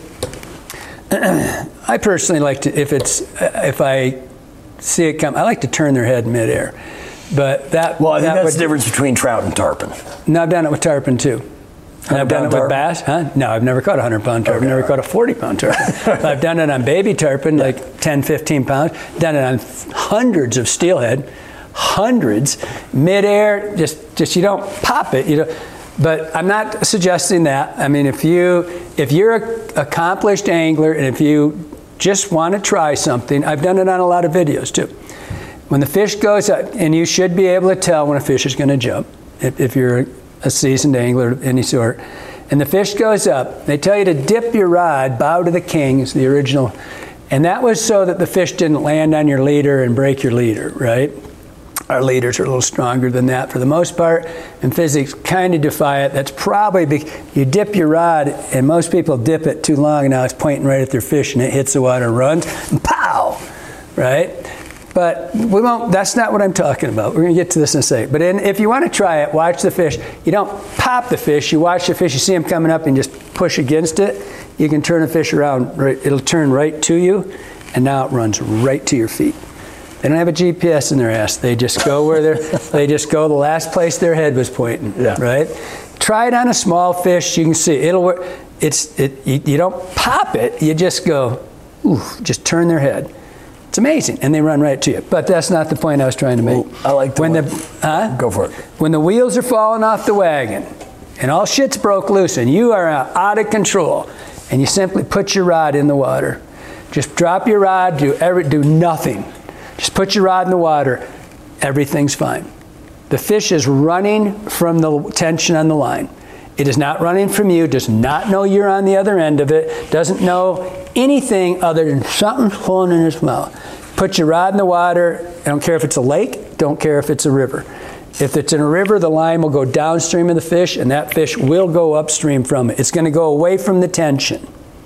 Speaker 2: I personally like to, if it's, if I see it come, I like to turn their head midair. But that,
Speaker 1: well, I think
Speaker 2: that
Speaker 1: that's
Speaker 2: would,
Speaker 1: the difference between trout and tarpon.
Speaker 2: No, I've done it with tarpon too. And I've done it with bass, huh? No, I've never caught a hundred pound tarpon. Okay, I've never caught a forty pound tarpon. I've done it on baby tarpon, yeah. like ten, fifteen pounds. Done it on hundreds of steelhead, hundreds, midair. Just, just you don't pop it. You know, but I'm not suggesting that. I mean, if you, if you're an accomplished angler and if you just want to try something, I've done it on a lot of videos too. When the fish goes up, and you should be able to tell when a fish is going to jump, if, if you're a seasoned angler of any sort, and the fish goes up, they tell you to dip your rod, bow to the king, is the original, and that was so that the fish didn't land on your leader and break your leader, right? Our leaders are a little stronger than that for the most part, and physics kind of defy it. That's probably because you dip your rod, and most people dip it too long, and now it's pointing right at their fish, and it hits the water and runs, and pow, right? But we won't, that's not what I'm talking about. We're going to get to this in a second. But in, if you want to try it, watch the fish. You don't pop the fish. You watch the fish. You see him coming up and just push against it. You can turn the fish around. Right, it'll turn right to you, and now it runs right to your feet. They don't have a G P S in their ass. They just go where they're, they just go the last place their head was pointing, yeah. right? Try it on a small fish. You can see. It'll work. It's, it, you, you don't pop it. You just go, ooh, just turn their head. It's amazing, and they run right to you. But that's not the point I was trying to make.
Speaker 1: Ooh, I like the
Speaker 2: when
Speaker 1: one.
Speaker 2: the huh?
Speaker 1: Go for it.
Speaker 2: When the wheels are falling off the wagon, and all shit's broke loose, and you are out of control, and you simply put your rod in the water. Just drop your rod. Do every, do nothing. Just put your rod in the water. Everything's fine. The fish is running from the tension on the line. It is not running from you. Does not know you're on the other end of it. Doesn't know anything other than something's flowing in his mouth. Put your rod in the water. I don't care if it's a lake. Don't care if it's a river. If it's in a river, the line will go downstream of the fish, and that fish will go upstream from it. It's going to go away from the tension.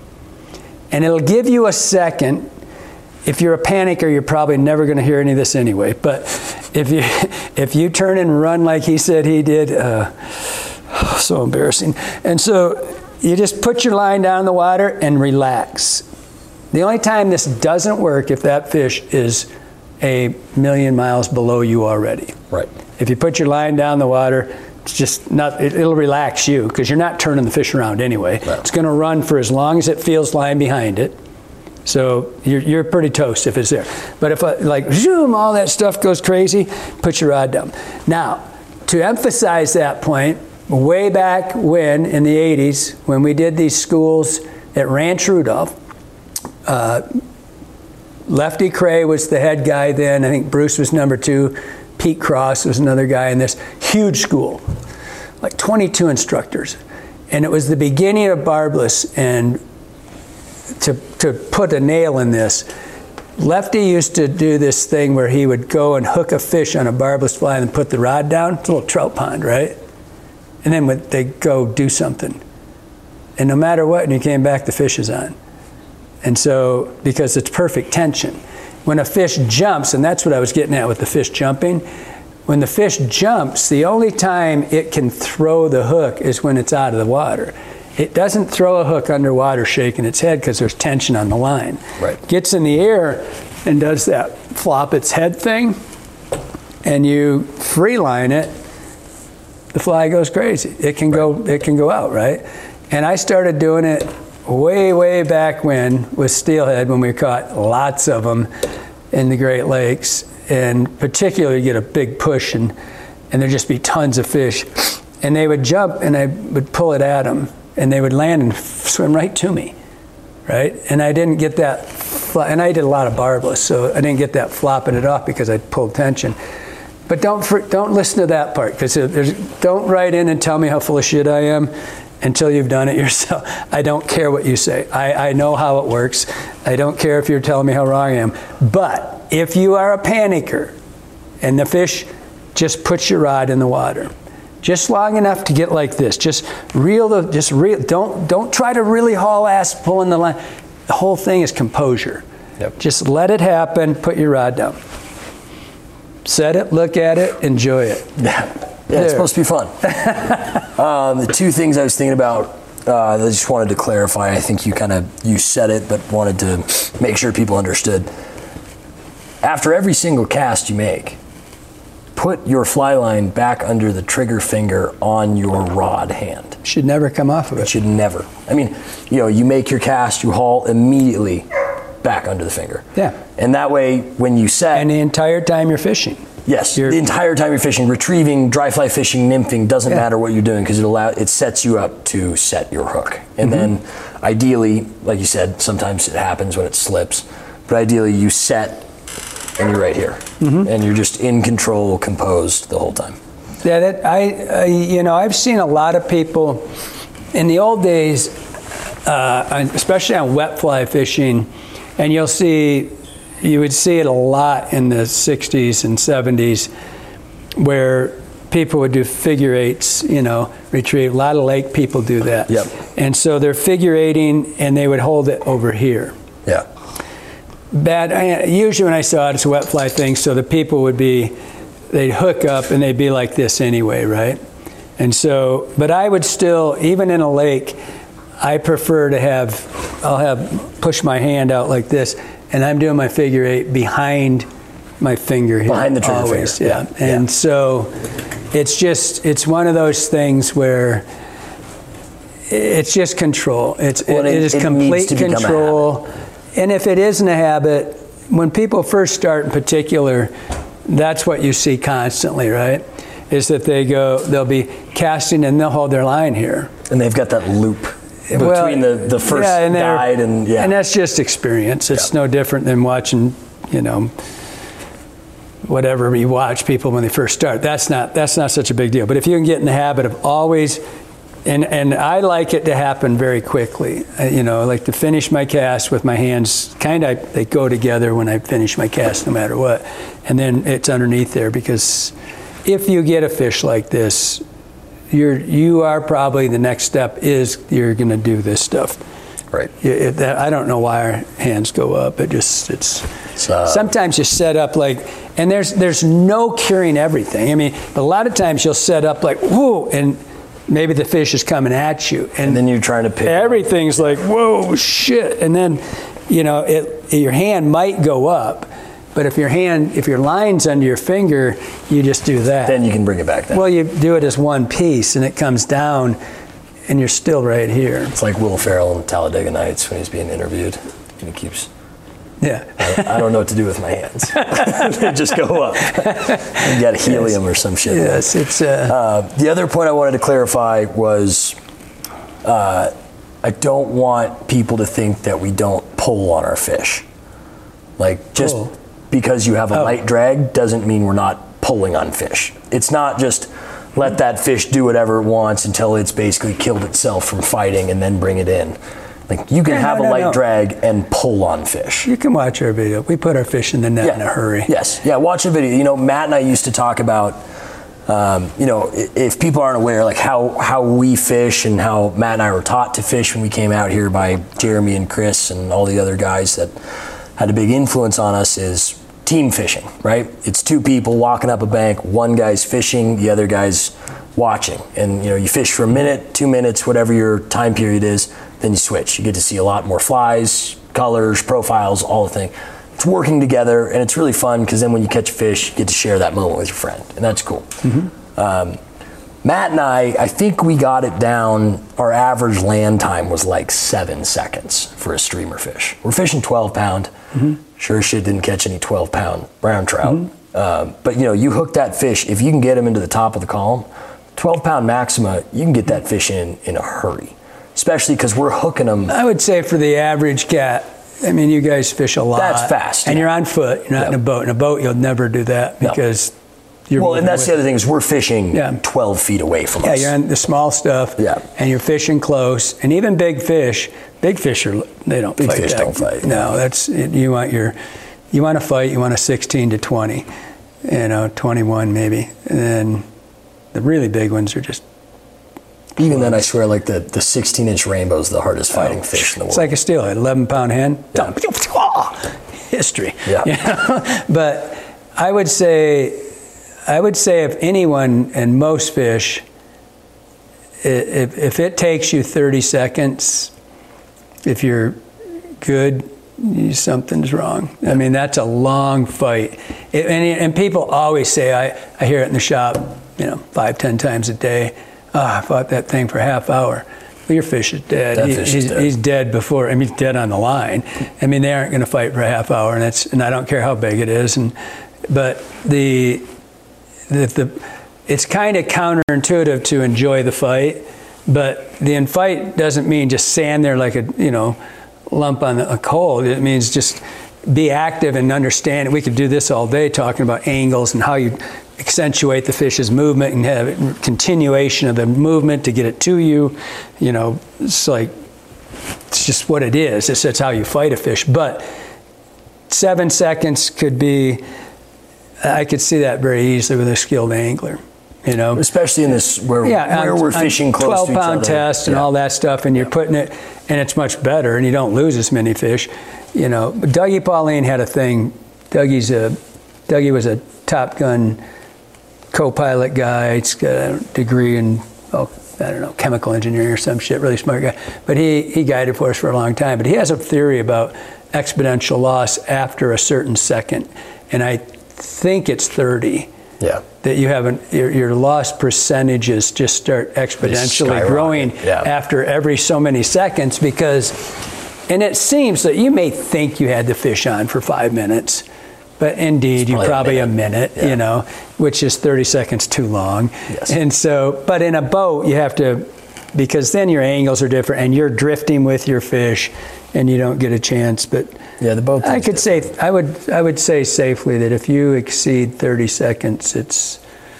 Speaker 2: And it'll give you a second. If you're a panicker, you're probably never going to hear any of this anyway. But if you if you turn and run like he said he did, uh, so embarrassing. And so you just put your line down in the water and relax. The only time this doesn't work if that fish is a million miles below you already.
Speaker 1: Right.
Speaker 2: If you put your line down in the water, it's just not, it, it'll relax you because you're not turning the fish around anyway. Right. It's going to run for as long as it feels line behind it. So you're, you're pretty toast if it's there. But if uh, like zoom, all that stuff goes crazy, put your rod down. Now, to emphasize that point, way back when, in the eighties, when we did these schools at Ranch Rudolph, uh, Lefty Cray was the head guy then. I think Bruce was number two. Pete Cross was another guy in this huge school, like twenty-two instructors. And it was the beginning of barbless. And to, to put a nail in this, Lefty used to do this thing where he would go and hook a fish on a barbless fly and put the rod down. It's a little trout pond, right? And then they'd go do something. And no matter what, and he came back, the fish is on. And so, because it's perfect tension. When a fish jumps, and that's what I was getting at with the fish jumping, when the fish jumps, the only time it can throw the hook is when it's out of the water. It doesn't throw a hook underwater shaking its head because there's tension on the line.
Speaker 1: Right.
Speaker 2: Gets in the air and does that flop its head thing, and you free line it, the fly goes crazy. It can go, it can go out, right? And I started doing it way, way back when with steelhead, when we caught lots of them in the Great Lakes, and particularly get a big push, and and there'd just be tons of fish, and they would jump, and I would pull it at them, and they would land and swim right to me, right? And I didn't get that, and I did a lot of barbless, so I didn't get that flopping it off because I pulled tension. But don't don't listen to that part, because don't write in and tell me how full of shit I am until you've done it yourself. I don't care what you say. I, I know how it works. I don't care if you're telling me how wrong I am. But if you are a panicker and the fish, just put your rod in the water. just long enough to get like this. Just reel the, just reel. Don't don't try to really haul ass pulling the line. The whole thing is composure.
Speaker 1: Yep.
Speaker 2: Just let it happen. Put your rod down. Set it. Look at it. Enjoy it.
Speaker 1: Yeah, yeah. It's supposed to be fun. um, the two things I was thinking about. Uh, I just wanted to clarify. I think you kind of you said it, but wanted to make sure people understood. After every single cast you make, put your fly line back under the trigger finger on your rod hand.
Speaker 2: Should never come off of it.
Speaker 1: It should never. I mean, you know, you make your cast, you haul immediately back under the finger.
Speaker 2: Yeah.
Speaker 1: And that way, when you set,
Speaker 2: and the entire time you're fishing.
Speaker 1: Yes,
Speaker 2: You're,
Speaker 1: the entire time you're fishing, retrieving, dry fly fishing, nymphing, doesn't
Speaker 2: yeah.
Speaker 1: matter what you're doing because it allow it sets you up to set your hook. And mm-hmm. then ideally, like you said, sometimes it happens when it slips, but ideally you set and you're right here. Mm-hmm. And you're just in control, composed the whole time.
Speaker 2: Yeah, that I, I you know, I've seen a lot of people in the old days, uh, especially on wet fly fishing, and you'll see You would see it a lot in the sixties and seventies where people would do figure eights, you know, retrieve. A lot of lake people do that.
Speaker 1: Yep.
Speaker 2: And so they're figure eighting and they would hold it over here.
Speaker 1: Yeah.
Speaker 2: Bad. I, usually when I saw it, it's a wet fly thing, so the people would be, they'd hook up and they'd be like this anyway, right? And so, but I would still, even in a lake, I prefer to have, I'll have, push my hand out like this, and I'm doing my figure eight behind my finger here.
Speaker 1: Behind the trigger
Speaker 2: always,
Speaker 1: finger.
Speaker 2: Yeah. yeah. And yeah. so it's just, it's one of those things where it's just control. It's,
Speaker 1: well,
Speaker 2: it, it is
Speaker 1: it
Speaker 2: complete control. And if it isn't a habit, when people first start in particular, that's what you see constantly, right? Is that they go, they'll be casting and they'll hold their line here.
Speaker 1: And they've got that loop between
Speaker 2: well,
Speaker 1: the, the first
Speaker 2: yeah, and
Speaker 1: guide and yeah.
Speaker 2: And that's just experience. It's yeah. no different than watching, you know, whatever you watch people when they first start. That's not that's not such a big deal. But if you can get in the habit of always, and and I like it to happen very quickly. I, you know, I like to finish my cast with my hands kind of, they go together when I finish my cast no matter what. And then it's underneath there, because if you get a fish like this, you're you are probably, the next step is you're going to do this stuff.
Speaker 1: Right.
Speaker 2: It, it, that, I don't know why our hands go up. It just it's.
Speaker 1: it's uh,
Speaker 2: sometimes you set up like, and there's there's no curing everything. I mean, a lot of times you'll set up like whoa, and maybe the fish is coming at you, and,
Speaker 1: and then you're trying to pick.
Speaker 2: Everything's like whoa, shit, and then you know it. Your hand might go up. But if your hand, if your line's under your finger, you just do that.
Speaker 1: Then you can bring it back down.
Speaker 2: Well, you do it as one piece, and it comes down, and you're still right here.
Speaker 1: It's like Will Ferrell in Talladega Nights when he's being interviewed, and he keeps.
Speaker 2: Yeah.
Speaker 1: I, I don't know what to do with my hands. They just go up. You got helium
Speaker 2: yes.
Speaker 1: or some shit.
Speaker 2: Yes, it's. Uh,
Speaker 1: uh, the other point I wanted to clarify was, uh, I don't want people to think that we don't pull on our fish. Like just.
Speaker 2: Pull.
Speaker 1: Because you have a
Speaker 2: oh.
Speaker 1: light drag doesn't mean we're not pulling on fish. It's not just let that fish do whatever it wants until it's basically killed itself from fighting and then bring it in. Like you can
Speaker 2: yeah,
Speaker 1: have
Speaker 2: no,
Speaker 1: a
Speaker 2: no,
Speaker 1: light
Speaker 2: no.
Speaker 1: drag and pull on fish.
Speaker 2: You can watch our video. We put our fish in the net
Speaker 1: yeah.
Speaker 2: in a hurry.
Speaker 1: Yes, yeah, watch a video. You know, Matt and I used to talk about, um, you know, if people aren't aware, like how, how we fish and how Matt and I were taught to fish when we came out here by Jeremy and Chris and all the other guys that had a big influence on us is team fishing, right? It's two people walking up a bank, one guy's fishing, the other guy's watching. And you know, you fish for a minute, two minutes, whatever your time period is, then you switch. You get to see a lot more flies, colors, profiles, all the thing. It's working together, and it's really fun because then when you catch a fish, you get to share that moment with your friend, and that's cool. Mm-hmm. Um, Matt and I, I think we got it down, our average land time was like seven seconds for a streamer fish. We're fishing twelve pound. Mm-hmm. Sure as shit didn't catch any twelve pound brown trout. Mm-hmm. Um, but you know, you hook that fish, if you can get him into the top of the column, twelve pound maxima, you can get that fish in in a hurry. Especially because we're hooking them.
Speaker 2: I would say for the average cat, I mean, you guys fish a lot.
Speaker 1: That's fast.
Speaker 2: And
Speaker 1: yeah.
Speaker 2: you're on foot, you're not yep. in a boat. In a boat, you'll never do that because
Speaker 1: no.
Speaker 2: you're
Speaker 1: Well, and that's
Speaker 2: away.
Speaker 1: the other thing is we're fishing
Speaker 2: yeah.
Speaker 1: twelve feet away from
Speaker 2: yeah,
Speaker 1: us.
Speaker 2: Yeah, you're on the small stuff.
Speaker 1: Yeah.
Speaker 2: And you're fishing close. And even big fish, big fish are, they don't
Speaker 1: big
Speaker 2: fight.
Speaker 1: Big fish
Speaker 2: that.
Speaker 1: don't fight.
Speaker 2: No, that's, you want your, you want to fight, you want a sixteen to twenty, you know, twenty-one maybe. And then The really big ones are just.
Speaker 1: Even then, I swear, like the the sixteen inch rainbow is the hardest fighting
Speaker 2: oh,
Speaker 1: fish in the world.
Speaker 2: It's like a steelhead, eleven pound hen.
Speaker 1: Yeah.
Speaker 2: History.
Speaker 1: Yeah.
Speaker 2: You know? But I would say, I would say if anyone and most fish, if if it takes you thirty seconds, if you're good, something's wrong. I mean, that's a long fight. It, and, and people always say, I, I hear it in the shop, you know, five, ten times a day. Oh, I fought that thing for a half hour. Well, your fish is dead.
Speaker 1: That
Speaker 2: He,
Speaker 1: fish is
Speaker 2: he's,
Speaker 1: dead.
Speaker 2: he's dead before. I mean, he's dead on the line. I mean, they aren't going to fight for a half hour, and that's and I don't care how big it is. And but the the, the it's kind of counterintuitive to enjoy the fight, but the in fight doesn't mean just stand there like a you know lump on a coal. It means just be active and understand. We could do this all day talking about angles and how you accentuate the fish's movement and have continuation of the movement to get it to you. You know, it's like, it's just what it is. It's, it's how you fight a fish. But seven seconds could be, I could see that very easily with a skilled angler. You know,
Speaker 1: especially in this where,
Speaker 2: yeah,
Speaker 1: where
Speaker 2: on,
Speaker 1: we're fishing close
Speaker 2: twelve
Speaker 1: to each other.
Speaker 2: pound test and
Speaker 1: yeah.
Speaker 2: all that stuff, and you're
Speaker 1: yeah.
Speaker 2: putting it, and it's much better, and you don't lose as many fish. You know, but Dougie Pauline had a thing. Dougie's a, Dougie was a Top Gun co-pilot guy. He's got a degree in, oh, I don't know, chemical engineering or some shit, really smart guy. But he, he guided for us for a long time. But he has a theory about exponential loss after a certain second. And I think it's thirty.
Speaker 1: Yeah.
Speaker 2: That you have an, your, your loss percentages just start exponentially growing
Speaker 1: yeah.
Speaker 2: after every so many seconds because, and it seems that you may think you had the fish on for five minutes, but indeed, you probably a minute, a minute
Speaker 1: yeah.
Speaker 2: you know, which is thirty seconds too long.
Speaker 1: Yes.
Speaker 2: And so, but in a boat, you have to, because then your angles are different and you're drifting with your fish and you don't get a chance. But
Speaker 1: yeah, the boat.
Speaker 2: I could different. say, I would, I would say safely that if you exceed thirty seconds, it's,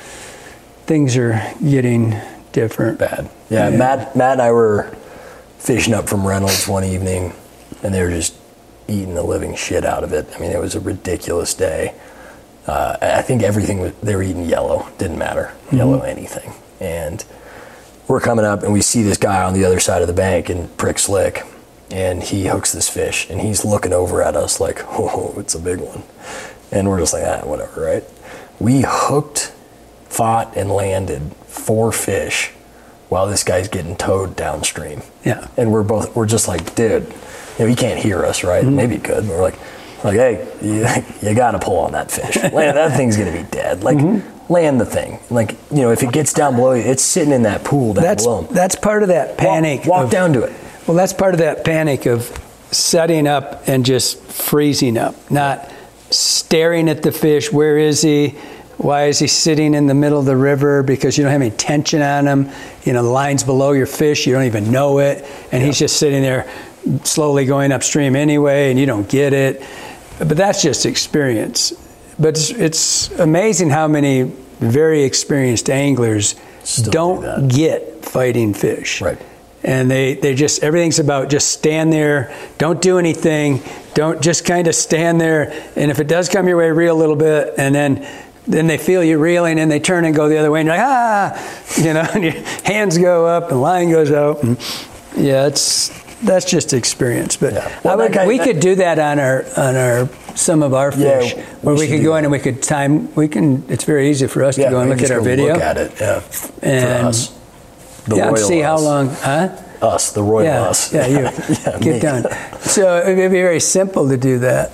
Speaker 2: things are getting different.
Speaker 1: Bad. Yeah, yeah. Matt, Matt and I were fishing up from Reynolds one evening and they were just eating the living shit out of it. I mean, it was a ridiculous day. Uh, I think everything was, they were eating yellow, didn't matter, mm-hmm. yellow anything. And we're coming up and we see this guy on the other side of the bank in Prick Slick, and he hooks this fish and he's looking over at us like, oh, it's a big one. And we're just like, ah, whatever, right? We hooked, fought, and landed four fish while this guy's getting towed downstream.
Speaker 2: Yeah.
Speaker 1: And we're both, we're just like, dude, you know, he can't hear us, right? Mm-hmm. Maybe he could. But we're like, like, hey, you, you got to pull on that fish. Land, that thing's going to be dead. Like, mm-hmm. land the thing. Like, you know, if it gets down below you, it's sitting in that pool down
Speaker 2: that's,
Speaker 1: below him.
Speaker 2: That's part of that panic.
Speaker 1: Walk, walk
Speaker 2: of,
Speaker 1: down to it.
Speaker 2: Well, that's part of that panic of setting up and just freezing up, not staring at the fish. Where is he? Why is he sitting in the middle of the river? Because you don't have any tension on him. You know, the line's below your fish. You don't even know it. And yeah. he's just sitting there slowly going upstream anyway, and you don't get it. But that's just experience. But it's, it's amazing how many very experienced anglers Still don't do get fighting fish.
Speaker 1: Right.
Speaker 2: And they, they just, everything's about just stand there, don't do anything, don't just kind of stand there. And if it does come your way, reel a little bit, and then then they feel you reeling and they turn and go the other way and you're like, ah, you know, and your hands go up and line goes out. And yeah, it's, that's just experience. But
Speaker 1: yeah. well,
Speaker 2: I would,
Speaker 1: guy,
Speaker 2: we
Speaker 1: that,
Speaker 2: could do that on our, on our, some of our fish,
Speaker 1: yeah,
Speaker 2: where we, we could go
Speaker 1: that.
Speaker 2: in and we could time, we can, it's very easy for us
Speaker 1: yeah,
Speaker 2: to go and look at our video.
Speaker 1: Look at it, yeah,
Speaker 2: and,
Speaker 1: for us. The
Speaker 2: yeah,
Speaker 1: royal
Speaker 2: see
Speaker 1: us.
Speaker 2: how long, huh?
Speaker 1: Us, the royal
Speaker 2: yeah,
Speaker 1: us.
Speaker 2: Yeah, you,
Speaker 1: yeah,
Speaker 2: get
Speaker 1: me.
Speaker 2: done. So it would be very simple to do that.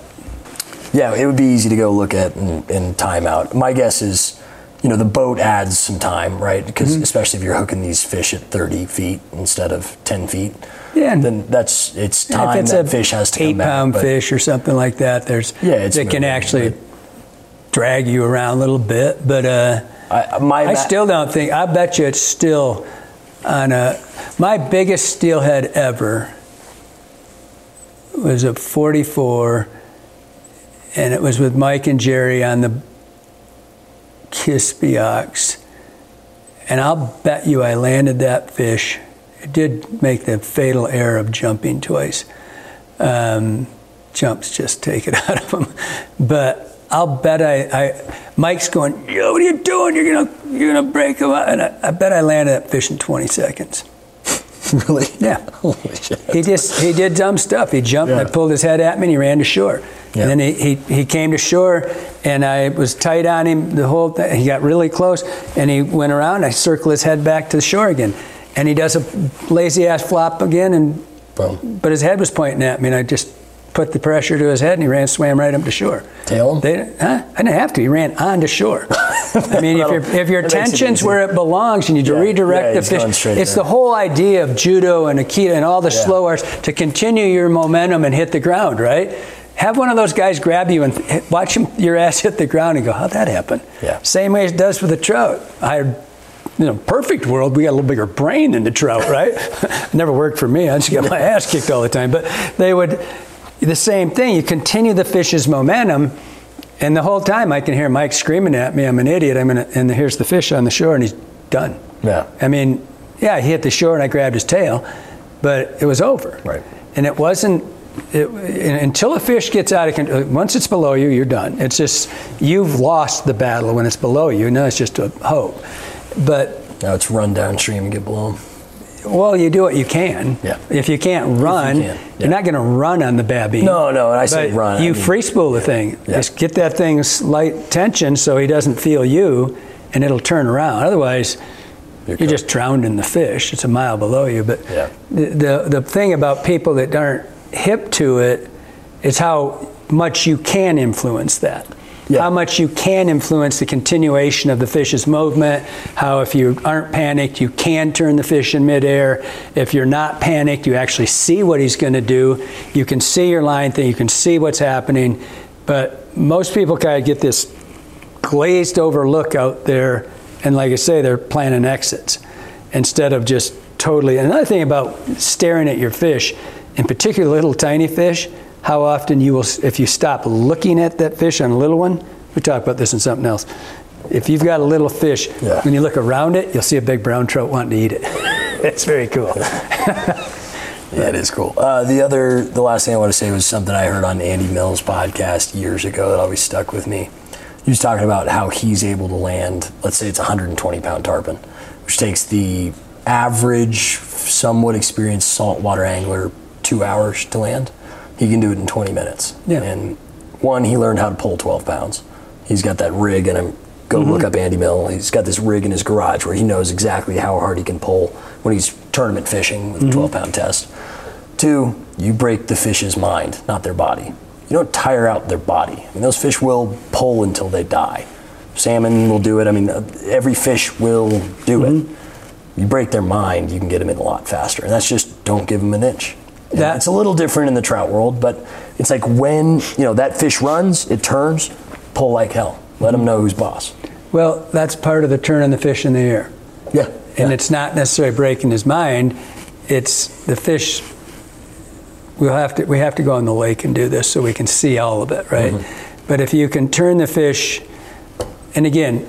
Speaker 1: Yeah, it would be easy to go look at and, and time out. My guess is, you know, the boat adds some time, right? Because mm-hmm. especially if you're hooking these fish at thirty feet instead of ten feet,
Speaker 2: yeah,
Speaker 1: then that's it's time
Speaker 2: if it's
Speaker 1: that
Speaker 2: a
Speaker 1: fish has to come back.
Speaker 2: Eight-pound fish or something like that, there's
Speaker 1: yeah, it's
Speaker 2: that can
Speaker 1: moving,
Speaker 2: actually
Speaker 1: but,
Speaker 2: drag you around a little bit. But uh,
Speaker 1: I, my,
Speaker 2: I still don't think. I bet you it's still on a. My biggest steelhead ever was a forty-four, and it was with Mike and Jerry on the Kispiox, and I'll bet you I landed that fish. It did make the fatal error of jumping twice. Um, jumps just take it out of them. But I'll bet I, I Mike's going, yo, what are you doing? You're gonna you're gonna break him up. And I, I bet I landed that fish in twenty seconds.
Speaker 1: Really?
Speaker 2: Yeah.
Speaker 1: Holy shit.
Speaker 2: He just he did dumb stuff. He jumped
Speaker 1: Yeah.
Speaker 2: and I pulled his head at me and he ran to shore.
Speaker 1: Yeah.
Speaker 2: And then he, he, he came to shore and I was tight on him the whole thing. He got really close and he went around. I circled his head back to the shore again. And he does a lazy ass flop again and
Speaker 1: Boom.
Speaker 2: but his head was pointing at me and I just put the pressure to his head and he ran, swam right up to shore.
Speaker 1: Tail him?
Speaker 2: They, huh? I didn't have to. He ran on to shore. I mean, if, your if your tension's where it belongs, you need to
Speaker 1: Yeah.
Speaker 2: redirect
Speaker 1: Yeah,
Speaker 2: the
Speaker 1: he's
Speaker 2: fish.
Speaker 1: going straight
Speaker 2: It's
Speaker 1: there.
Speaker 2: the whole idea of judo and aikido and all the
Speaker 1: Yeah.
Speaker 2: slow arts to continue your momentum and hit the ground, right? Have one of those guys grab you and hit, watch him, your ass hit the ground and go, how'd that happen?
Speaker 1: Yeah.
Speaker 2: Same way it does with a trout. I, you know, perfect world, we got a little bigger brain than the trout, right? Never worked for me. I just got my ass kicked all the time. But they would, the same thing. You continue the fish's momentum, and the whole time I can hear Mike screaming at me, I'm an idiot, I'm gonna, and here's the fish on the shore, and he's done.
Speaker 1: Yeah.
Speaker 2: I mean, yeah, he hit the shore, and I grabbed his tail, but it was over.
Speaker 1: Right.
Speaker 2: And it wasn't, it, until a fish gets out of control, once it's below you, you're done. It's just, you've lost the battle when it's below you. Now it's just a hope. But
Speaker 1: Now it's run downstream and get below him.
Speaker 2: well, you do what you can.
Speaker 1: Yeah.
Speaker 2: If you can't run,
Speaker 1: can, yeah.
Speaker 2: you're not going to run on the babine.
Speaker 1: No, no, and I say
Speaker 2: But
Speaker 1: run.
Speaker 2: you
Speaker 1: I mean,
Speaker 2: free spool the thing.
Speaker 1: Yeah.
Speaker 2: Just get that thing slight tension so he doesn't feel you, and it'll turn around. Otherwise,
Speaker 1: You're
Speaker 2: you're, just drowned in the fish. It's a mile below you. But
Speaker 1: Yeah.
Speaker 2: the, the the thing about people that aren't hip to it is how much you can influence that.
Speaker 1: Yeah.
Speaker 2: How much you can influence the continuation of the fish's movement, how if you aren't panicked, you can turn the fish in midair. If you're not panicked, you actually see what he's going to do. You can see your line thing, you can see what's happening. But most people kind of get this glazed over look out there, and like I say, they're planning exits instead of just totally. And another thing about staring at your fish, in particular little tiny fish, how often you will, if you stop looking at that fish on a little one, we talk about this in something else. If you've got a little fish,
Speaker 1: Yeah.
Speaker 2: when you look around it, you'll see a big brown trout wanting to eat it. It's very cool.
Speaker 1: Yeah, it is cool. Uh, the other, the last thing I want to say was something I heard on Andy Mills' podcast years ago that always stuck with me. He was talking about how he's able to land, let's say it's a one hundred twenty pound tarpon, which takes the average, somewhat experienced saltwater angler two hours to land. He can do it in twenty minutes.
Speaker 2: Yeah.
Speaker 1: And one, he learned how to pull twelve pounds. He's got that rig, and I'm go
Speaker 2: Mm-hmm.
Speaker 1: look up Andy Mill. He's got this rig in his garage where he knows exactly how hard he can pull when he's tournament fishing with a twelve pound test. Two, you break the fish's mind, not their body. You don't tire out their body. I mean, those fish will pull until they die. Salmon will do it. I mean, uh, every fish will do it. You break their mind, you can get them in a lot faster. And that's just don't give them an inch. And
Speaker 2: That-
Speaker 1: it's a little different in the trout world, but it's like when, you know, that fish runs, it turns, pull like hell. Let them know who's boss.
Speaker 2: Well, that's part of the turning the fish in the air.
Speaker 1: Yeah.
Speaker 2: And
Speaker 1: yeah.
Speaker 2: it's not necessarily breaking his mind. It's the fish. We'll have to we have to go in the lake and do this so we can see all of it, right?
Speaker 1: Mm-hmm.
Speaker 2: But if you can turn the fish, and again,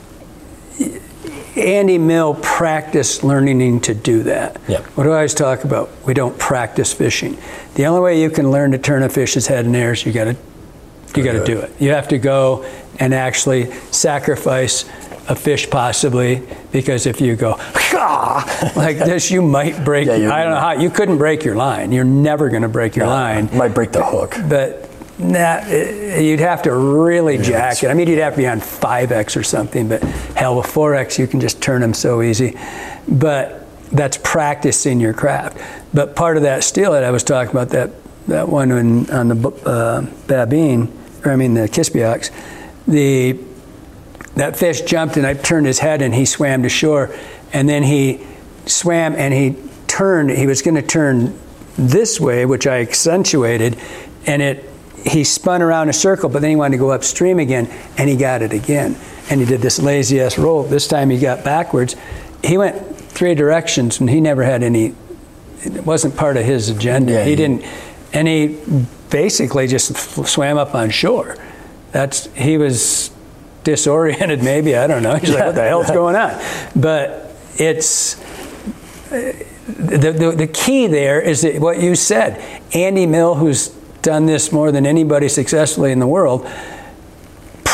Speaker 2: Andy Mill practiced learning to do that.
Speaker 1: Yeah.
Speaker 2: What do I always talk about? We don't practice fishing. The only way you can learn to turn a fish's head in air is you got to you got to do it. You have to go and actually sacrifice a fish possibly, because if you go like this, you might break.
Speaker 1: Yeah,
Speaker 2: I don't know how you couldn't break your line. You're never going to break your
Speaker 1: No,
Speaker 2: line.
Speaker 1: you might break the hook.
Speaker 2: But nah, you'd have to really jack it. I mean, you'd have to be on five X or something. But hell, with four X, you can just turn them so easy. But that's practicing your craft. But part of that steelhead I was talking about, that that one in, on the uh, Babine, or I mean the Kispiox, the that fish jumped and I turned his head and he swam to shore, and then he swam and he turned. He was going to turn this way, which I accentuated, and it he spun around a circle, but then he wanted to go upstream again, and he got it again. And he did this lazy ass roll. This time he got backwards. He went three directions, and he never had any. It wasn't part of his agenda.
Speaker 1: Yeah,
Speaker 2: he
Speaker 1: he-
Speaker 2: didn't, and he basically just swam up on shore. That's he was disoriented, maybe, I don't know. He's like, what the hell's going on? But it's the, the the key there is that what you said. Andy Mill, who's done this more than anybody successfully in the world,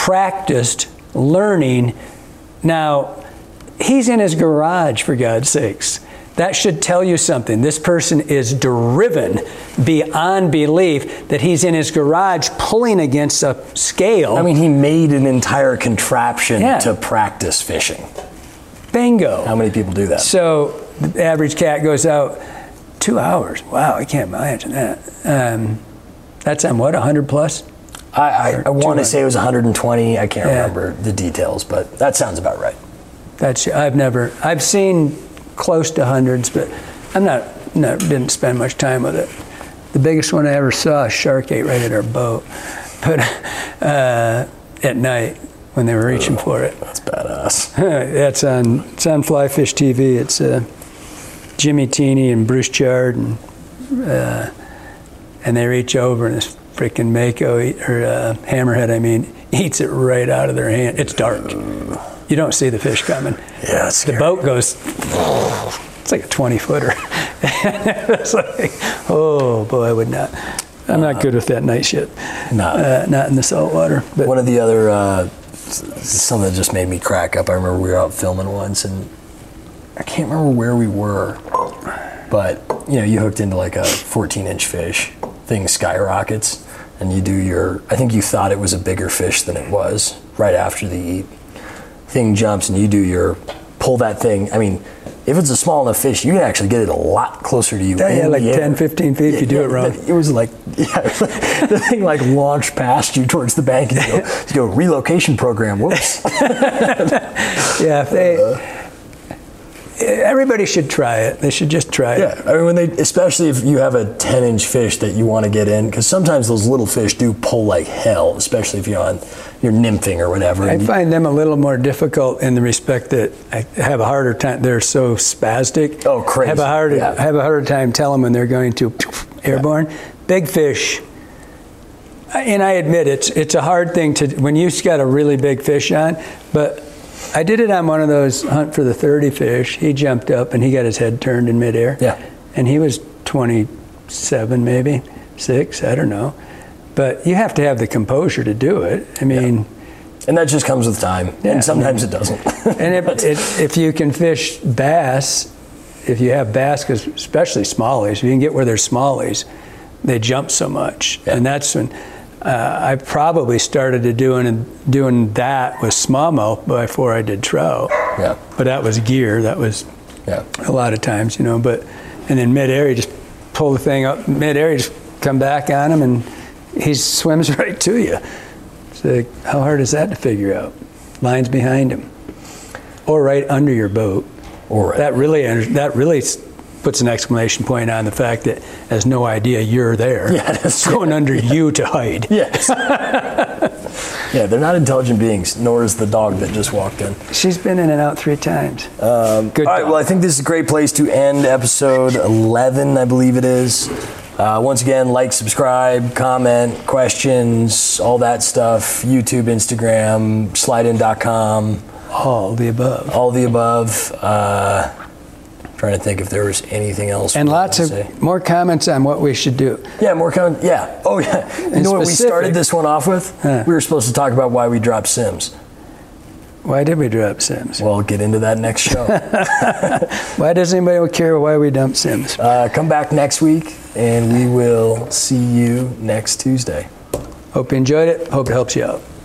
Speaker 2: practiced, learning. Now, he's in his garage, for God's sakes. That should tell you something. This person is driven beyond belief that he's in his garage pulling against a scale.
Speaker 1: I mean, he made an entire contraption
Speaker 2: Yeah.
Speaker 1: to practice fishing.
Speaker 2: Bingo.
Speaker 1: How many people do that?
Speaker 2: So the average cat goes out two hours. Wow, I can't imagine that. Um, that's on what, one hundred plus?
Speaker 1: I, I, I want
Speaker 2: two hundred.
Speaker 1: to say it was one hundred twenty. I can't
Speaker 2: Yeah.
Speaker 1: remember the details, but that sounds about right.
Speaker 2: That's I've never I've seen close to hundreds, but I'm not, not didn't spend much time with it. The biggest one I ever saw, a shark ate right at our boat, but uh, at night when they were reaching
Speaker 1: Ugh,
Speaker 2: for it.
Speaker 1: That's badass.
Speaker 2: That's on it's on Fly Fish T V. It's uh, Jimmy Teeny and Bruce Chard, and uh, and they reach over and this freaking Mako eat, or uh, hammerhead, I mean, eats it right out of their hand. It's dark. You don't see the fish coming.
Speaker 1: Yeah, it's
Speaker 2: The
Speaker 1: scary.
Speaker 2: boat goes, it's like a twenty footer. It's like, oh boy, I would not. I'm not good with that night shit.
Speaker 1: No.
Speaker 2: Uh, not in the salt water. But
Speaker 1: One of the other, uh, something that just made me crack up. I remember we were out filming once, and I can't remember where we were, but you know, you hooked into like a fourteen inch fish, thing skyrockets, and you do your, I think you thought it was a bigger fish than it was right after the eat. Thing jumps and you do your, pull that thing. I mean, if it's a small enough fish, you can actually get it a lot closer to you.
Speaker 2: yeah, yeah,
Speaker 1: in
Speaker 2: like
Speaker 1: the air.
Speaker 2: ten, fifteen feet if you do
Speaker 1: Yeah,
Speaker 2: it wrong.
Speaker 1: but it was like, yeah, the thing like launched past you towards the bank, and you go, you go relocation program. Whoops.
Speaker 2: Yeah, if they, everybody should try it. They should just try it.
Speaker 1: Yeah, I mean, when they, especially if you have a ten inch fish that you want to get in, because sometimes those little fish do pull like hell, especially if you're on, you're nymphing or whatever.
Speaker 2: I
Speaker 1: and you-
Speaker 2: find them a little more difficult in the respect that I have a harder time. They're so spastic.
Speaker 1: Oh, crazy.
Speaker 2: Have a harder
Speaker 1: Yeah.
Speaker 2: have a harder time telling when they're going to airborne. Big fish. And I admit it's it's a hard thing to when you've got a really big fish on. But I did it on one of those hunt for the thirty fish. He jumped up and he got his head turned in midair.
Speaker 1: Yeah.
Speaker 2: And he was twenty-seven, maybe six. I don't know. But you have to have the composure to do it. I mean.
Speaker 1: and that just comes with time,
Speaker 2: Yeah.
Speaker 1: and sometimes it doesn't.
Speaker 2: And if, if, if you can fish bass, if you have bass, because especially smallies, if you can get where they're smallies, they jump so much.
Speaker 1: Yeah.
Speaker 2: And that's when uh, I probably started to doing doing that with smallmouth before I did trout.
Speaker 1: Yeah.
Speaker 2: But that was gear. That was
Speaker 1: Yeah.
Speaker 2: a lot of times, you know. But and in midair, you just pull the thing up midair, you just come back on him, and he swims right to you. So how hard is that to figure out? Lines behind him, or right under your boat.
Speaker 1: Or
Speaker 2: That really that really puts an exclamation point on the fact that has no idea you're there.
Speaker 1: Yeah, that's-
Speaker 2: It's going under you to hide.
Speaker 1: Yes. Yeah, they're not intelligent beings, nor is the dog that just walked in.
Speaker 2: She's been in and out three times.
Speaker 1: Um,
Speaker 2: Good
Speaker 1: all right,
Speaker 2: dog.
Speaker 1: well, I think this is a great place to end episode eleven, I believe it is. Uh, once again, like, subscribe, comment, questions, all that stuff. YouTube, Instagram, slide in dot com,
Speaker 2: All the above.
Speaker 1: all the above. Uh, trying to think if there was anything else.
Speaker 2: And
Speaker 1: we
Speaker 2: lots
Speaker 1: wanted to
Speaker 2: of
Speaker 1: say.
Speaker 2: more comments on what we should do.
Speaker 1: Yeah, more comment. Yeah. Oh, yeah. You
Speaker 2: And
Speaker 1: know what we
Speaker 2: specific.
Speaker 1: started this one off with?
Speaker 2: Huh.
Speaker 1: We were supposed to talk about why we dropped Sims.
Speaker 2: Why did we drop Sims?
Speaker 1: Well, get into that next show.
Speaker 2: Why does anybody care why we dump Sims?
Speaker 1: uh, come back next week, and we will see you next Tuesday.
Speaker 2: Hope you enjoyed it. Hope it helps you out.